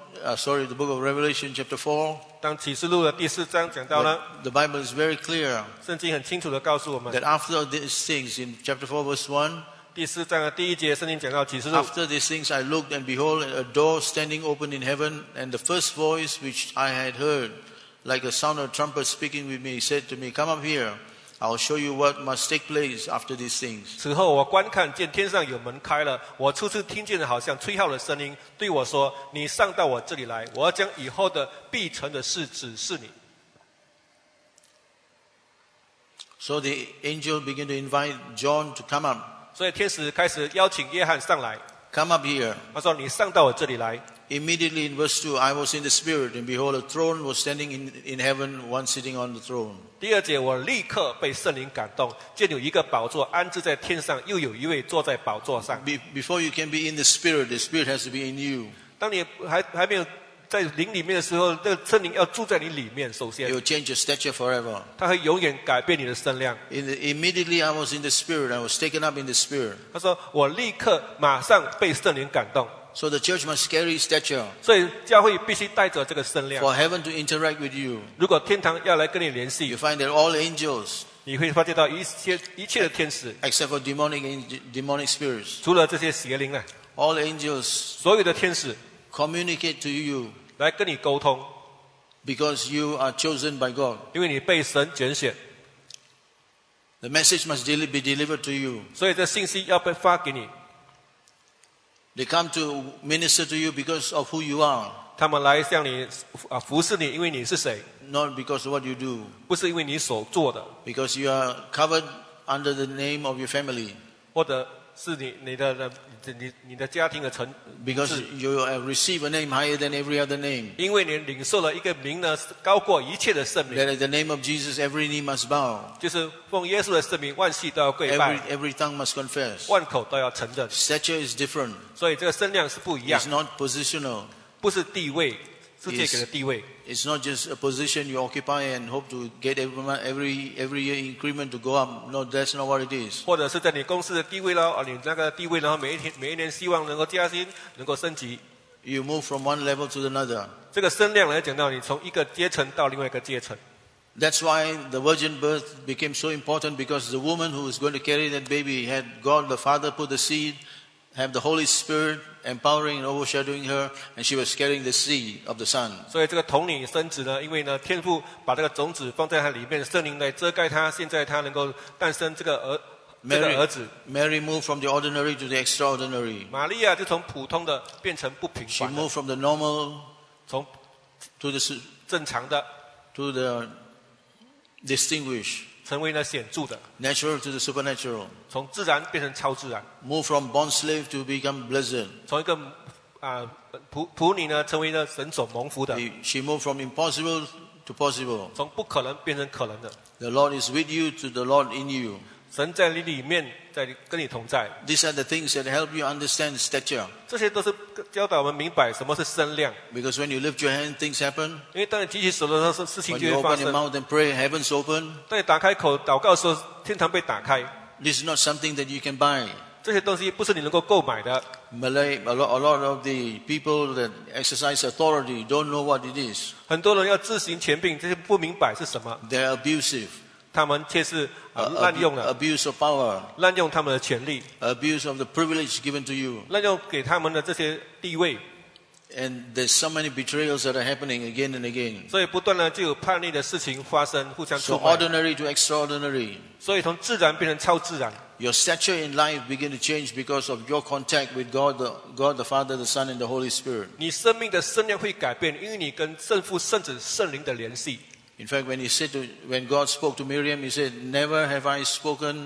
the book of Revelation chapter 4, 当启示录的第4章讲到呢， the Bible is very clear 圣经很清楚地告诉我们， that after these things, in chapter 4 verse 1, 第4章的第1节，圣经讲到启示录。 after these things I looked, and behold, a door standing open in heaven, and the first voice which I had heard, like a sound of a trumpet speaking with me, said to me, "Come up here, I'll show you what must take place after these things." 此后我观看见天上有门开了，我初次听见好像吹号的声音，对我说：“你上到我这里来，我要将以后的必成的事指示你。” So the angel began to invite John to come up. 所以天使开始邀请约翰上来， Come up here. 他说：“你上到我这里来。” Immediately in verse 2, I was in the Spirit, and behold, a throne was standing in heaven, one sitting on the throne. 第2节，我立刻被圣灵感动，见有一个宝座安置在天上，又有一位坐在宝座上。 Before you can be in the Spirit has to be in you. 当你还没有在灵里面的时候，这个圣灵要住在你里面。首先 It，will change your stature forever. 他会永远改变你的身量。 Immediately I was in the Spirit, I was taken up in the Spirit. 他说：“我立刻马上被圣灵感动。” So the church must carry stature 所以教会必须带着这个身量。 for heaven to interact with you. 如果天堂要来跟你联 You 系， find that all angels, 你会发觉到一切的天使， except for demonic spirits, 除了这些邪灵啊， all angels 所有的天使 communicate to you 来跟你沟通， because you are chosen by God. 因为你被神拣选， The message must be delivered to you. 所以这信息要被发给你。 They come to minister to you because of who you are, 他们来向你服侍你，因为你是谁， not because of what you do. 不是因为你所做的， Because you are covered under the name of your family. 或者是你的家庭的成 Because you have received a name higher than every other name. 因为你领受了一个名呢，高过一切的圣名。 That at the name of Jesus, every knee must bow. 就是奉耶稣的圣名，万膝都要跪拜， Every tongue must confess. 万口都要承认。 Stature is different. 所以这个身量是不一样 It's，not positional. 不是地位，世界给的地位。 It's not just a position you occupy and hope to get every year increment to go up. No, that's not what it is. 或者是在你公司的地位咯，你那个地位呢，每一年希望能够加薪，能够升级。 You move from one level to another. 这个身量来讲到，你从一个阶层到另外一个阶层。 That's why the virgin birth became so important, because the woman who is going to carry that baby had God the Father put the seed, have the Holy Spirit empowering and overshadowing her, and she was carrying the seed of the Son. 所以这个童女生子呢，因为呢天父把这个种子放在她里面，圣灵来遮盖她，现在她能够诞生这个儿子。 Mary moved from the ordinary to the extraordinary. 玛利亚就从普通的变成不平 She 凡的， moved from the normal 从 to the 正常的 distinguished, 成为了显著的， natural to the supernatural. 从自然变成超自然， Moved from bond slave to become blessed. 从一个仆女呢成为了神所蒙福的， She moved from impossible to possible. 从不可能变成可能的。 The Lord is with you to the Lord in you. 神在你里面，跟你同在。 These are the things that help you understand stature. 这些都是教导我们明白什么是身量。 Because when you lift your hand, things happen. 因为当你举起手的时候，事情 When 就 you 会发 open your 生。 mouth and pray, heavens open. 当你打开口祷告的时候，天堂被打开。 This is not something that you can buy. 这些东西不是你能够购买的。 A lot of the people that exercise authority don't know what it is. 很多人要自行权柄，这些不明白是什么， They're abusive. 他们却是滥用了， Abuse of power. 滥用他们的权利， Abuse of the privilege given to you. 滥用给他们的这些地位， And there's so many betrayals that are happening again and again. 所以不断的就有叛逆的事情发生，互相 So 出卖。 ordinary to extraordinary. 所以从自然变成超自然。 Your stature in life begin to change because of your contact with God the Father, the Son, and the Holy Spirit. 你生命的身量会改变，因为你跟圣父、圣子、圣灵的联系。 In fact, when God spoke to Miriam, he said, "Never have I spoken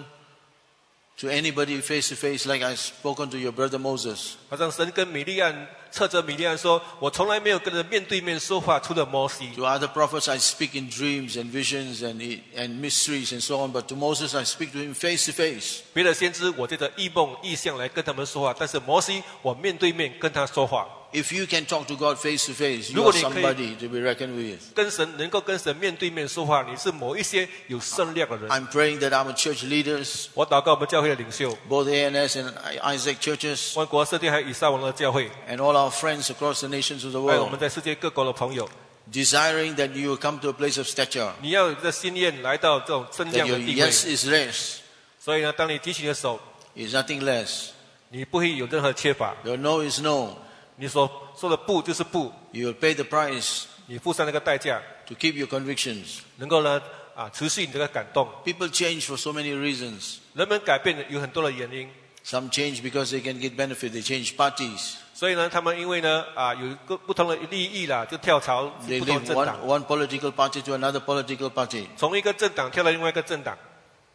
to anybody face to face like I've spoken to your brother Moses." 好像神跟侧着米利暗说：“我从来没有跟人面对面说话，除了摩西。 To other prophets, I speak in dreams and visions and mysteries and so on, but to Moses, I speak to him face to face. 别的先知，我借着异梦、异象来跟他们说话，但是摩西，我面对面跟他说话。 If you can talk to God face to face, you 如 are 果你可以 somebody to be reckoned with. 能够跟神面对面说话，你是某一些有圣量的人。 I'm praying that our church leaders, 我祷告我们教会的领袖， both ANS and Isaac churches, 万国圣殿还有以撒王的教会， and all our friends across the nations of the 还有我们 world, 在世界各国的朋友， desiring that you will come to a place of stature, 你要有这心愿来到这种圣 that 量 your 的地位。 yes is yes, 所以呢，当你举起你的手， is nothing less. 你不会有任何缺乏。 Your no is no. 你所说的不就是不， You will pay the price 你付上那个代价， to keep your convictions. 能够呢持续你这个感动。 People change for so many reasons. 人们改变有很多的原因， Some change because they can get benefit. They change parties. 所以呢，他们因为呢有一个不同的利益啦，就跳槽 They 不同 leave 政党， one political party to another political party. 从一个政党跳到另外一个政党。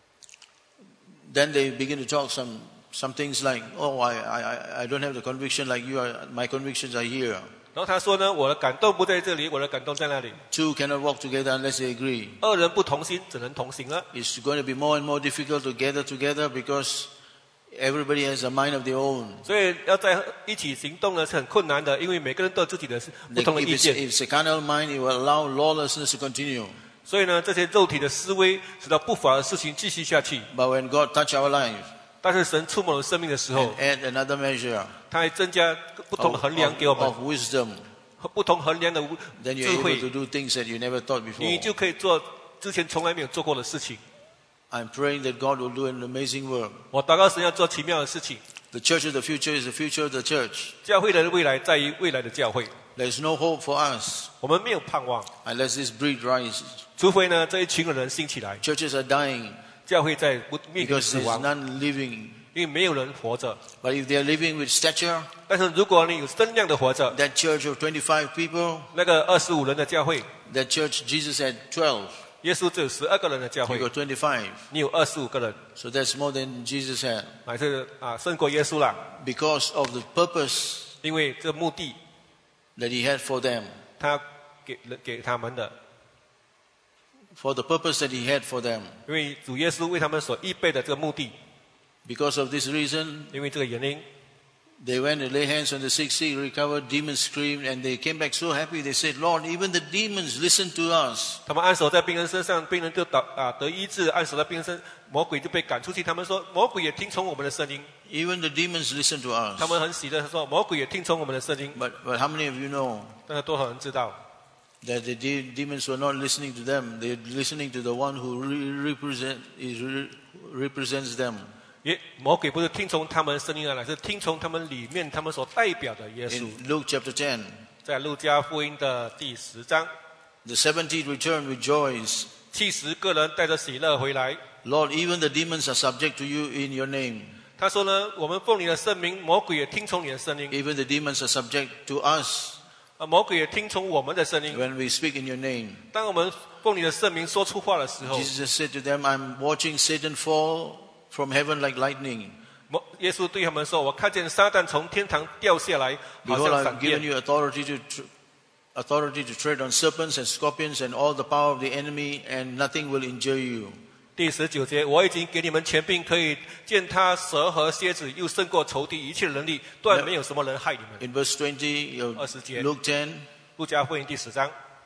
Then they begin to talk some things like, "Oh, I don't have the conviction like you are. My convictions are here." 然后他说呢，我的感动不在这里，我的感动在那里。 Two cannot walk together unless they agree. 二人不同心，只能同行了。 It's going to be more and more difficult to gather together because everybody has a mind of their own. 所以要在一起行动呢是很困难的，因为每个人都有自己的不同的 If 意 it's, 见。 if it's a carnal mind, it will allow lawlessness to continue. 所以呢，这些肉体的思维使到不法的事情继续下去。 But when God touch our life 但是神触摸了生命的时候， and add another measure 他还增加不同的衡量给我们， of wisdom, 不同衡量的 then 智 you're able 慧， to do things that you never thought 你 before. 就可以做之前从来没有做过的事情。 I'm praying that God will do an amazing work. 我祷告神要做奇妙的事情。 The church of the future is the future of the church. 教会的未来在于未来的教会， There's no hope for us 我们没有盼望， unless this breed rise. 除非呢这一群人兴起来， Churches are dying 教会在面临 because 死 there's 亡， none living. 因为没有人活着。 But if they're living with stature, 但是如果你有身量的活着， that church of 25 people, 那个25人的教会， that church Jesus had 12. 耶稣只有12个人的教 You 会， got 25. 你有25个人， So that's more than Jesus had. 乃是胜过耶稣了， Because of the purpose 因为这目的 that he had for them. 他给他们的， For the purpose that he had for them. 因为主耶稣为他们所预备的这个目的， Because of this reason, 因为这个原因， they went and lay hands on the sick, recovered, demons screamed, and they came back so happy. They said, Lord, even the demons listen to us. 他们按手在病人身上，病人就得医治；按手在病人身，魔鬼就被赶出去。他们说，魔鬼也听从我们的声音。 Even the demons listen to us. 他们很喜乐，说魔鬼也听从我们的声音。 But how many of you know 但是多少人知道， that the demons were not listening to them? They're listening to the one who represents them. 魔鬼不是听从他们的声音，乃是听从他们里面他们所代表的耶稣。 In Luke chapter 10, 在路加福音的第10章， the 70 returned with joys. 70个人带着喜乐回来。 Lord, even the demons are subject to you in your name. 他说呢，我们奉你的圣名，魔鬼也听从你的声音。 Even the demons are subject to us 魔鬼也听从我们的声音。 when we speak in your name. 当我们奉你的圣名说出话的时候， Jesus said to them, I'm watching Satan fall from heaven like lightning. 耶稣对他们说：“我看见撒旦从天堂掉下来，好 Behold, 像 I've 闪 given 电。 you authority to tread on serpents and scorpions and all the power of the enemy, and nothing will injure you. 第19节，我已经给你们权柄，可以践踏蛇和蝎子，又胜过仇敌一切能力，断没有什么人害你们。 In verse 20 of 20节 Luke 10, 路加福音第10章。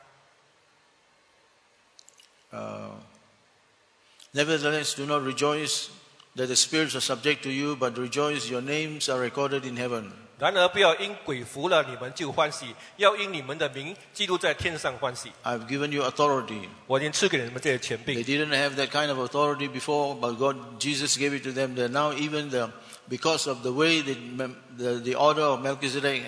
Nevertheless, do not rejoice that the spirits are subject to you, but rejoice your names are recorded in heaven. 然而不要因鬼服了你们就欢喜，要因你们的名记录在天上欢喜。 I've given you authority. 我已经赐给你们这些权 They 柄。 didn't have that kind of authority before, but Jesus gave it to them. That now even because of the way that the order of Melchizedek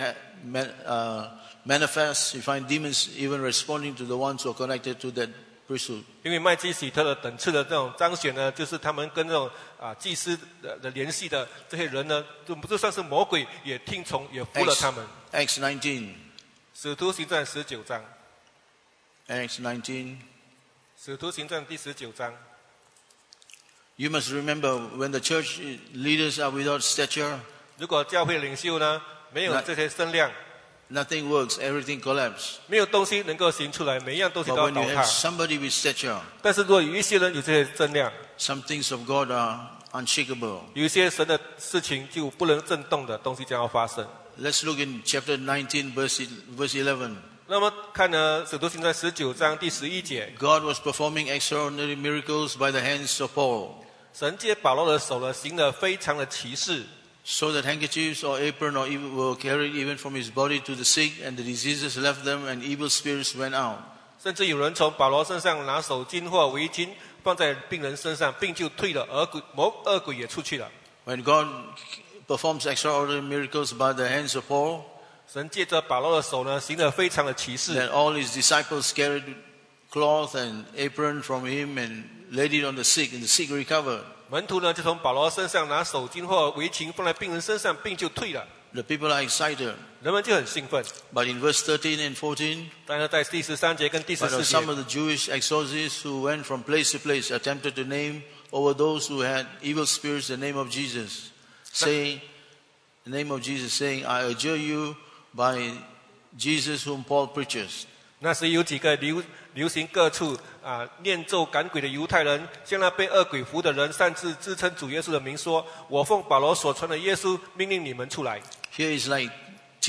manifests, you find demons even responding to the ones who are connected to that priesthood. 因为麦基洗特的等次的这种彰显呢，就是他们跟这种祭司的联系的这些人呢，就算是魔鬼也听从，也服了他们。 Acts 19. 使徒行传19章， Acts 19. 使徒行传第19章。 You must remember when the church leaders are without stature, 如果教会领袖呢没有这些声量， nothing works, everything collapses. 没有东西能够行出来，每一样东西 But 都要 when 倒 you 塌 have。somebody with stature, 但是如果有一些人有这些声量， some things of God are unshakable. 有一些神的事情就不能震动的东西将要发生。 Let's look in chapter 19, verse 11. 那么看呢，使徒行传19章第11节， God was performing extraordinary miracles by the hands of Paul, 神借保罗的手呢，行了非常的奇事， so that handkerchiefs or apron or even were carried even from his body to the sick, and the diseases left them, and evil spirits went out. 甚至有人从保罗身上拿手巾或围巾放在病人身上，病就退了，恶鬼也出去了。 When God performs extraordinary miracles by the hands of Paul, 神借着保罗的手呢，行了非常的奇事。 then all his disciples carried cloth and apron from him and laid it on the sick, and the sick recovered. 门徒呢，就从保罗身上拿手巾或围巾放在病人身上，病就退了， The people are excited. 人们就很兴奋。 But in verse 13 and 14, 但是在第13节跟第 but 14 some 节， of the Jewish exorcists who went from place to place attempted to name over those who had evil spirits the name of Jesus, saying, I adjure you by Jesus whom Paul preaches. 那时有几个流行各处念咒赶鬼的犹太人，向那被恶鬼附的人擅自自称主耶稣的名说：“我奉保罗所传的耶稣命令你们出来。 Here is like thieves, ”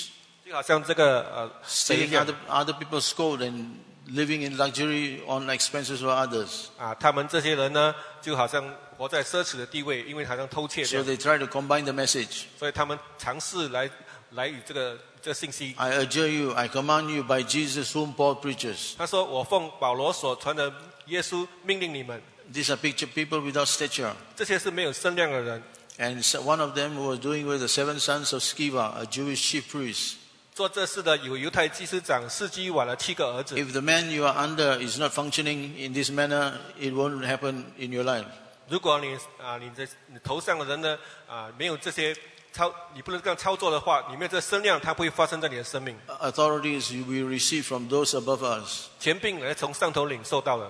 就好像这个谁一 stealing 样 other people's gold and living in luxury on expenses of others. 他们这些人呢，就好像活在奢侈的地位，因为好像偷窃这 So 样， they try to combine the message. 所以他们尝试来与这个信息。 I adjure you, I command you by Jesus whom Paul preaches. 他说：“我奉保罗所传的耶稣命令你们。 These are picture people without stature. ” 这些是没有声量的人。 And one of them was doing with the 7 sons of Sceva, a Jewish chief priest. 做这事的有犹太祭司长士基瓦的7个儿子。 If the man you are under is not functioning in this manner, it won't happen in your life. 如果你头上的人呢没有这些你不能这样操作的话，你没有这声量，它不会发生在你的生命。 Authorities we receive from those above us. 权柄来从上头领受到了。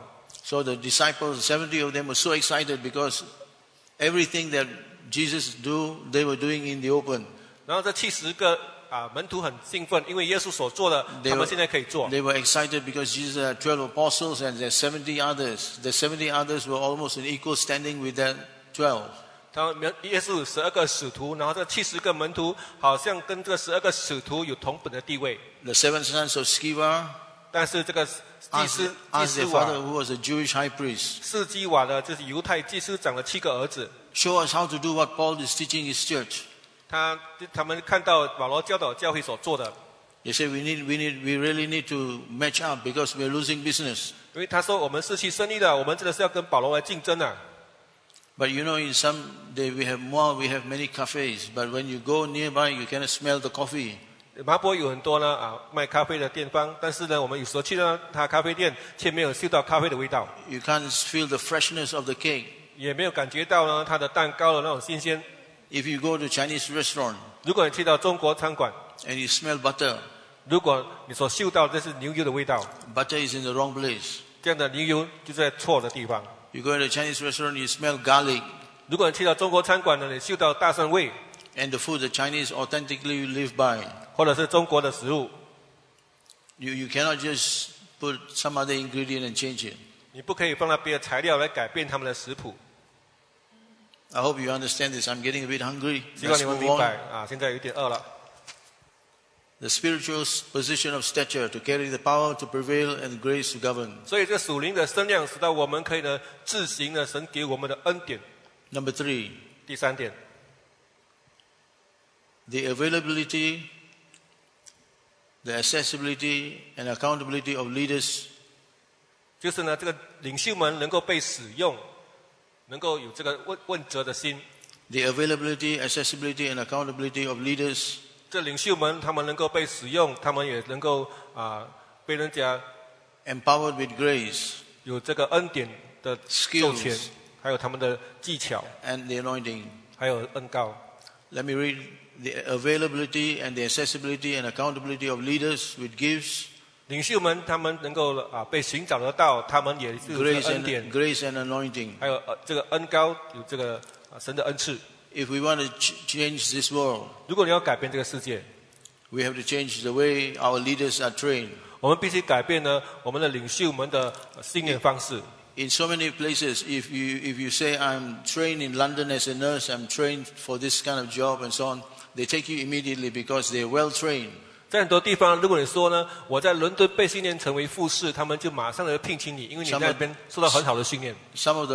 So the disciples, 70 of them, were so excited because everything that Jesus do, they were doing in the open. 然后这70个门徒很兴奋，因为耶稣所做的，他们现在可以做。 They were excited because Jesus had 12 apostles and there 70 others. The 70 others were almost in equal standing with that 12. 他们耶稣有12个使徒，然后这70个门徒好像跟这12个使徒有同等的地位。 The 7 sons of Sceva 但是这个祭司 asked their 瓦 father, who was a Jewish high priest, 士基瓦的，就是犹太祭司长的7个儿子。 show us how to do what Paul is teaching his church. 他们看到保罗教导教会所做的， They say we really need to match up because we are losing business. 因为他说我们失去生意了，我们真的是要跟保罗来竞争啊。 But you know, in some day we have many cafes, but when you go nearby, you cannot smell the coffee. 麻坡有很多呢卖咖啡的店方，但是呢，我们有时候去到他咖啡店，却没有嗅到咖啡的味道， You can't feel the freshness of the cake. 也没有感觉到呢它的蛋糕的那种新鲜。 If you go to Chinese restaurant 如果你去到中国餐馆， and you smell butter, 如果你所嗅到的这是牛油的味道， butter is in the wrong place. 这样的牛油就在错的地方。 You go to a Chinese restaurant, you smell garlic 如果你去到中国餐馆呢，你嗅到大蒜味， and the food the Chinese authentically live by. 或者是中国的食物， You cannot just put some other ingredient and change it. 你不可以放到别的材料来改变他们的食谱。 I hope you understand this. I'm getting a bit hungry. 希望 Let's 你们 move 明白 on. 现在有点饿了。 The spiritual position of stature to carry the power to prevail and grace to govern. 所以这属灵的身量，使到我们可以呢自行呢神给我们的恩典。 Number 3, 第3点， the availability, the accessibility and accountability of leaders 就是呢这个领袖们能够被使用，能够有这个问责的心。 the availability, accessibility and accountability of leaders 这领袖们他们能够被使用，他们也能够被人家 empowered with grace 有这个恩典的授权， skills 还有他们的技巧， and the anointing. 还有恩膏。 Let me read the availability and the accessibility and accountability of leaders with gifts, 领袖们他们能够被寻找得到，他们也是有这 grace 个恩典， and anointing. 还有这个恩膏，有这个神的恩赐。 If we want to change this world, 如果你要改变这个世界， we have to change the way our leaders are trained. 我们必须改变呢我们的领袖们的训练方式。 In so many places, if you say, I'm trained in London as a nurse, I'm trained for this kind of job and so on, they take you immediately because they're well trained. 在很多地方，如果你说呢，我在伦敦被训练成为护士，他们就马上来聘请你，因为你在那边受到很好的训练。 Some of the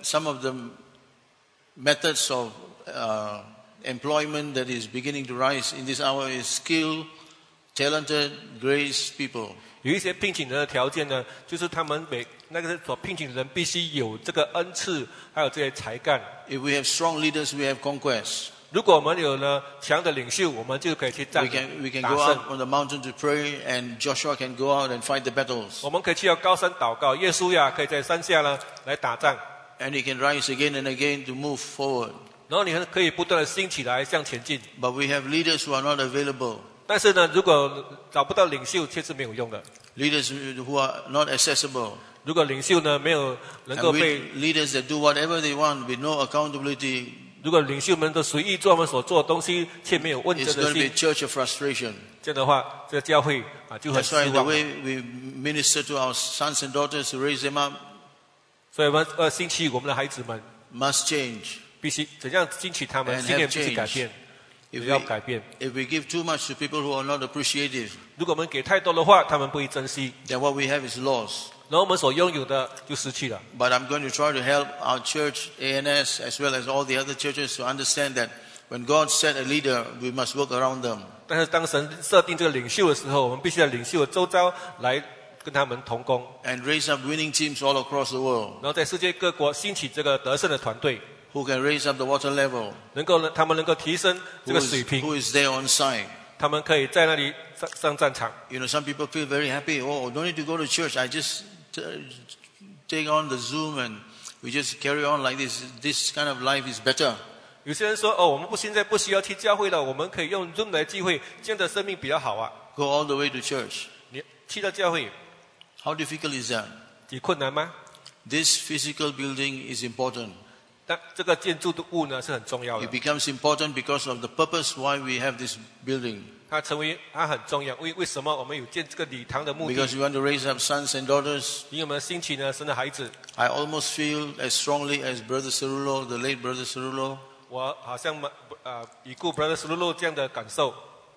methods of employment that is beginning to rise in this hour is skilled, talented, grace people. 有一些聘请人的条件呢，就是他们那个所聘请的人必须有这个恩赐，还有这些才干。 If we have strong leaders, we have conquest. 如果我们有呢强的领袖，我们就可以去战 We can 打 go 胜。 out on the mountain to pray, and Joshua can go out and fight the battles. 我们可以去到高山祷告，耶稣呀可以在山下呢来打仗， And he can rise again and again to move forward. 然后你可以不断的兴起来向前进。 But we have leaders who are not available, 但是呢，如果找不到领袖，却是没有用的。 leaders who are not accessible, 如果领袖呢没有能 and 够被， leaders that do whatever they want with no accountability, 如果领袖们都随意做他们所做的东西，却没有问责 it's 的 going to be a 心， church of frustration. 这样的话，这个教会就很 That's 失 why the 望。 way we minister to our sons and daughters to raise them up 所以我们兴起我们的孩子们， must change. 必须怎样兴起他们， And 信念 have 必须改变， If 要改变。 if we give too much to people who are not appreciative, 如果我们给太多的话，他们不会珍惜， then what we have is lost. 然后我们所拥有的就失去了。 But I'm going to try to help our church, ANS, as well as all the other churches to understand that when God set a leader, we must work around them. 但是当神设定这个领袖的时候，我们必须在领袖的周遭来跟他们同工， And raise up winning teams all across the world 然后在世界各国兴起这个得胜的团队， who can raise up the water level, 他们能够提升这 who 个 is, 水平， who is there on site. 他们可以在那里上战场。 You know, some people feel very happy. Oh, don't need to go to church. I just take on the Zoom and we just carry on like this. This kind of life is better. 有些人说我们现在不需要去教会了，我们可以用 Zoom 来聚会，这样的生命比较好啊。 Go all the way to church. 你去到教会 How difficult is that? 有困难吗？ This physical building is important. 但这个建筑的物呢是很重要的 It， becomes important because of the purpose why we have this building. 它很重要。为什么我们有建这个礼堂的目的？ Because we want to raise up sons and daughters. 因为我们兴起呢生的孩子。 I almost feel as strongly as Brother Cerulo, the late Brother Cerulo. 我好像已故 Brother Sulu 这样的感受。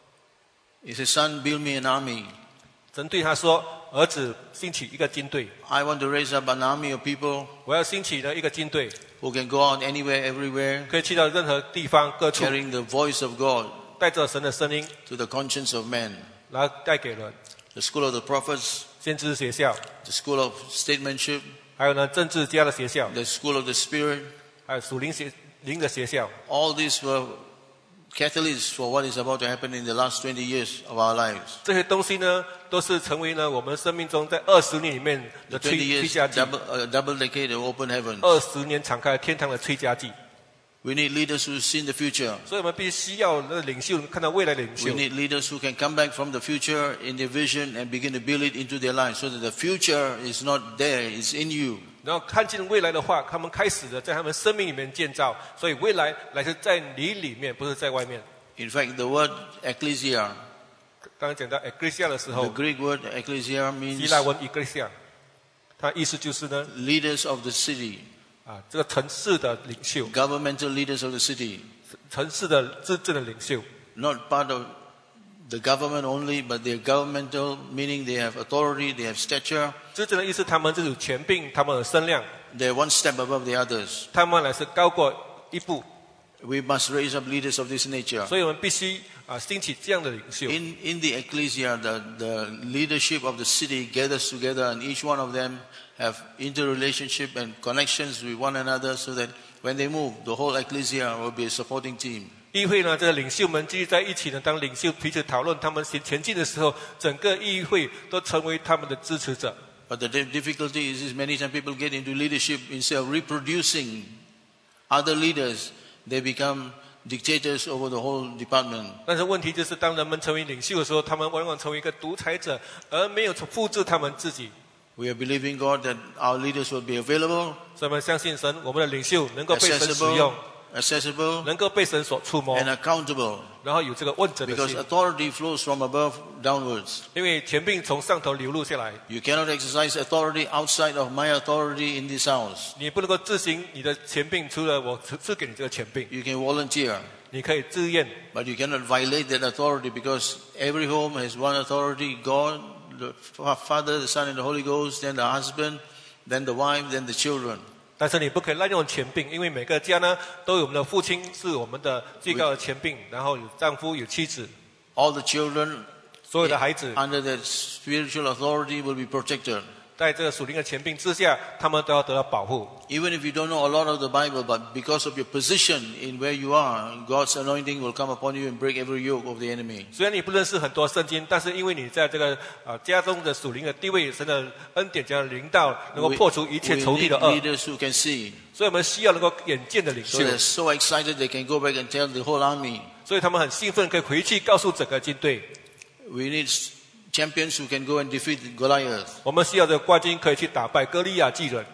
He said, "Son, build me an army." 神对他说：“儿子，兴起一个军队。 I want to raise up an army of people 我要兴起呢一个军队， who can go out anywhere, everywhere, 可以去到任何地方各处， carrying the voice of God 带着神的声音 to the conscience of man. 来带给人。 The school of the prophets, 先知学校， the school of statesmanship, 还有呢政治家的学校， the school of the spirit. 还有属灵的学校。 All these were catalysts for what is about to happen in the last 20 years of our lives. 这些东西呢，都是成为呢我们生命中在20年里面的 20 催 years, 加剂。 double decade of open heavens. 20年敞开天堂的催加剂。 We need leaders who see the future. 所以我们必须要那个领袖看到未来的领 We 袖。 need leaders who can come back from the future in their vision and begin to build it into their lives so that the future is not there, it's in you. 然后看见未来的话，他们开始的在他们生命里面建造，所以未来乃是在你里面，不是在外面。 In fact, the word ecclesia, 刚刚讲到 ecclesia 的时 the 候， Greek word ecclesia 希 means 腊文 ecclesia， 它意思就是呢， leaders of the city, 这个城市的领袖， governmental leaders of the city, 城市的自治的领袖， not part of the government only, but they're governmental, meaning they have authority, they have stature, 自治的意思，他们就有权柄，他们有声量， they're one step above the others. 他们乃是高过一步， We must raise up leaders of this nature. 所以我们必须兴起这样的领袖。 In the ecclesia, the leadership of the city gathers together, and each one of them have interrelationship and connections with one another, so that when they move, the whole ecclesia will be a supporting team. 议会呢，这个领袖们聚集在一起呢，当领袖彼此讨论他们前进的时候，整个议会都成为他们的支持者。 But the difficulty is many times people get into leadership instead of reproducing other leaders, they become dictators over the whole department. 但是问题就是，当人们成为领袖的时候，他们往往成为一个独裁者，而没有复制他们自己。 We are believing God that our leaders will be available, 所以我们相信神，我们的领袖能够被神使用， accessible, 能够被神所触摸， and accountable. 然后有这个问责的 Because 心。 authority flows from above downwards. 因为权柄从上头流露下来， You cannot exercise authority outside of my authority in this house. 你不能够自行你的权柄，除了我赐给你这个权柄， You can volunteer, 你可以自愿， but you cannot violate that authority because every home has one authority, God, the Father, the Son, and the Holy Ghost, then the husband, then the wife, then the children. 但是你不可以滥用权柄，因为每个家呢都有我们的父亲是我们的最高的权柄，然后有丈夫有妻子， All the children 所有的孩子 under that spiritual authority will be protected. 在这个属灵的权柄之下，他们都要得到保护。 Even if you don't know a lot of the Bible, but because of your position in where you are, God's anointing will come upon you and break every yoke of the enemy. 虽然你不认识很多圣经，但是因为你在这个家中的属灵的地位，神的恩典将临到，能够破除一切 We 仇敌 need 的恶。 leaders who can see. 所以我们需要能够眼见的领 So 袖， they're so excited they can go back and tell the whole army. 所以他们很兴奋，可以回去告诉整个军队。 We need champions who can go and defeat Goliath. 我们需要的冠军可以去打败歌利亚巨人，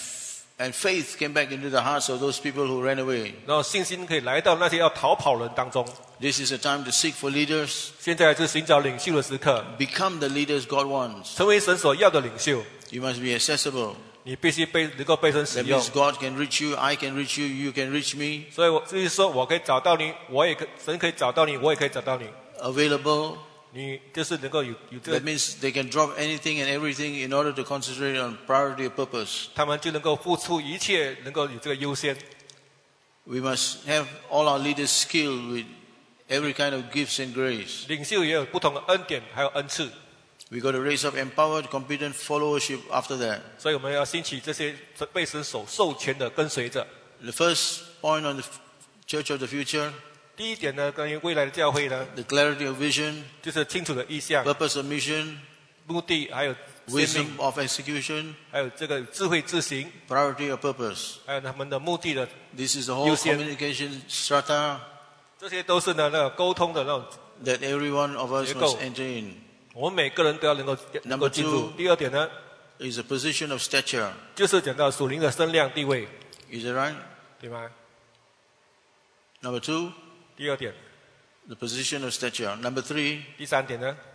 And faith came back into the hearts of those people who ran away. 然后信心可以来到那些要逃跑人当中。 This is a time to seek for leaders. 现在是寻找领袖的时刻， Become the leaders God wants. 成为神所要的领袖。 You must be accessible. 你必须能够被神使 That 用 means。God can reach you, I can reach you, you can reach me. 所以我就是说我可以找到你，神可以找到你，我也可以找到你。 Available. 你就是能够有这 That 个， means they can drop anything and everything in order to concentrate on priority of purpose. 他们就能够付出一切，能够有这个优先。 We must have all our leaders skilled with every kind of gifts and grace. 领袖也有不同的恩典，还有恩赐， We got to raise up empowered, competent followership after that. 所以我们要兴起这些被神所授权的跟随者。 The first point on the Church of the Future, 第一点呢，关于未来的教会呢， the clarity of vision, 就是清楚的意向、 purpose of mission, 目的，还有使 wisdom 命， of execution, 还有这个智慧自行， priority of purpose. 还有他们的目的的， This is the whole 优先。 communication strata 这些都是呢那个沟通的那种， that every one of us 结构。 must enter in. 我们每个人都要能够 Number 进入 two。 第二点呢， is a position of stature. 就是讲到属灵的身量地位， Is it right? 对吗？ Number 2, 第二点， the position of stature. Number 3, 第三点呢，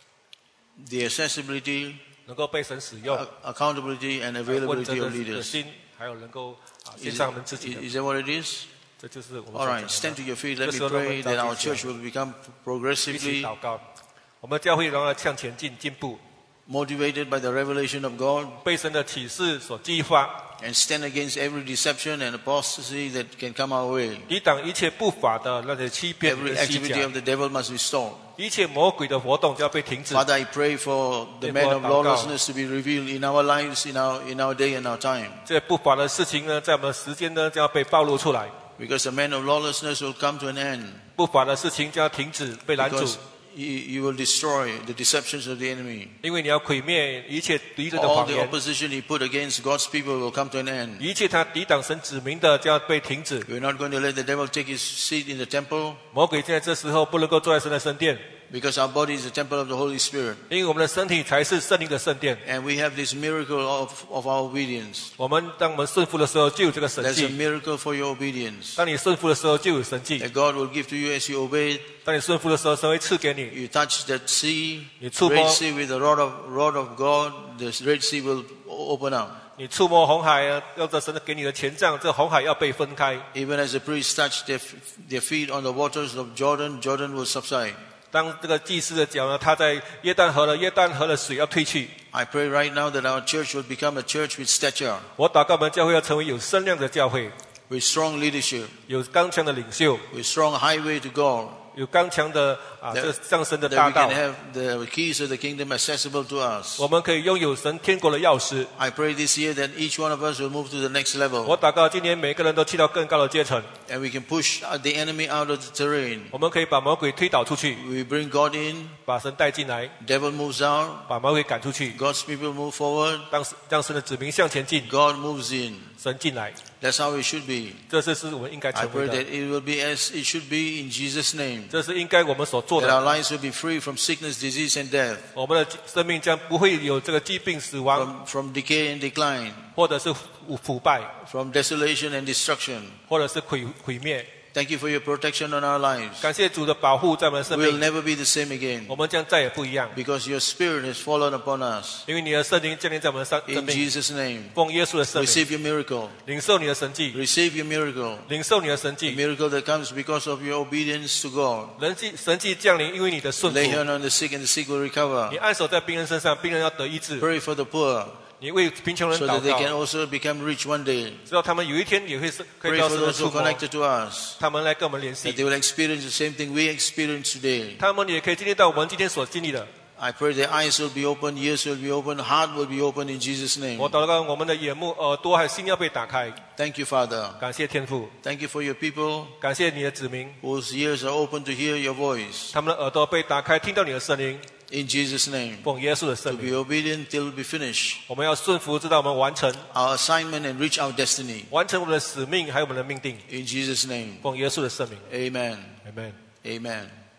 the accessibility, 能够被神使用， accountability, and 问 availability 责 of 的 leaders. 心，还有能够献 Is 上我们自己 it, 的， is that what it is? 这就是我们 All 所 right, 讲 stand 的 to。your feet. Let me 这时候让我 pray 们 that our 站起来 church will become 一起 progressively 祷告，我们教会让它向前进步， motivated by the revelation of God 被神的启示所激发， and stand against every deception and apostasy that can come our way. 抵挡一切不法的那些欺骗 Every 跟虚 activity 假 of，the devil must be stopped. 一切魔鬼的活动就要被停止。 Father, I pray for the man of lawlessness to be revealed in our lives, in our day and our time. 这不法的事情呢，在我们的时间呢，将要被暴露出来。 Because the man of lawlessness will come to an end. 不法的事情将要停止，被拦阻， Because you will destroy the deceptions of the enemy. 因为你要毁灭一切敌人的 All 谎 the 言， opposition he put against God's people will come to an end. 一切他抵挡神指明的将要被停止。 We're not going to let the devil take his seat in the temple 魔鬼在这时候不能够坐在神的圣殿， because our body is the temple of the Holy Spirit. 因为我们的身体才是圣灵的圣殿。 And we have this miracle of our obedience. 当我们顺服的时候，就有这个神 There's a 迹； miracle for your obedience 当你顺服的时候，就有神迹； that God will give to you as you obey. 当你顺服的时候，神会赐给你。 You touch that sea, 你触摸- Red Sea with the rod of God, the Red Sea will open up. 你触摸红海啊，要着神给你的权杖，这红海要被分开。 Even as the priests touch their feet on the waters of Jordan, Jordan will subside. 当这个祭司的脚呢，他在约旦河了，约旦河的水要退去。 I pray right now that our church will become a church with stature, 我祷告，我们教会要成为有声量的教会， with strong leadership, 有刚强的领袖， with strong highway to God, 有刚强的这上升的 that 大 we 道 can。have the keys of the kingdom accessible to us. 我们可以拥有神天国的钥匙。 I pray this year that each one of us will move to the next 我 level, 祷告，今年每个人都去到更高的阶层， and we can push the enemy out of the terrain. 我们可以把魔鬼推倒出去， We bring God in, 把神带进来， devil moves out, 把魔鬼赶出去， God's people move forward, 让神的子民向前进， God moves in. 神进来。 That's how it should be. 这是我们应该 I 成为 pray 的， that it will be as it should be in Jesus' name. 这是应该我们所做 That 的。 our lives will be free from sickness, disease, and death, 我们的生命将不会有这个疾病、死亡， from decay and decline, 或者是腐败， from desolation and destruction. 或者是毁灭。 Thank you for your protection on our lives. 感谢主的保护在我们的生 We'll 命， never be the same again 我们将再也不一样， because your spirit has fallen upon us. 因为你的圣灵降临在我们的生 In 命。 Jesus' name, 奉耶稣的圣名， receive your miracle. 领受你的神迹， Receive your miracle. 领受你的神 A 迹。 miracle that comes because of your obedience to God. 神迹降临，因为你的顺服。 Lay hand on the sick and the sick will recover. 你按手在病人身上，病人要得医治。 Pray for the poor 你为贫穷人 so 祷 that they can 告， also become rich one day. 知道他们有一天也会是可以 Pray 到 for 神的 those 触 who 摸， connected to us, 他们来跟我们联 that 系， they will experience the same thing we experience today. 他们也可以经历到我们今天所经历的。 I pray their eyes will be open, ears will be open, heart will be open in Jesus' name. 我祷告我们的眼目、耳朵还有心要被打开。 Thank you, Father. 感谢天父， Thank you for your people 感谢你的子民， whose ears are open to hear your voice. 他们的耳朵被打开，听到你的声音。 In Jesus' name. 奉耶稣的 To 圣 be 名， obedient till we finish 我们要顺服，直到我们完成 our assignment and reach our destiny. 我们的使命，还有我们的命定。 In Jesus' name. 奉耶稣的圣名 Amen. ，Amen。 Amen.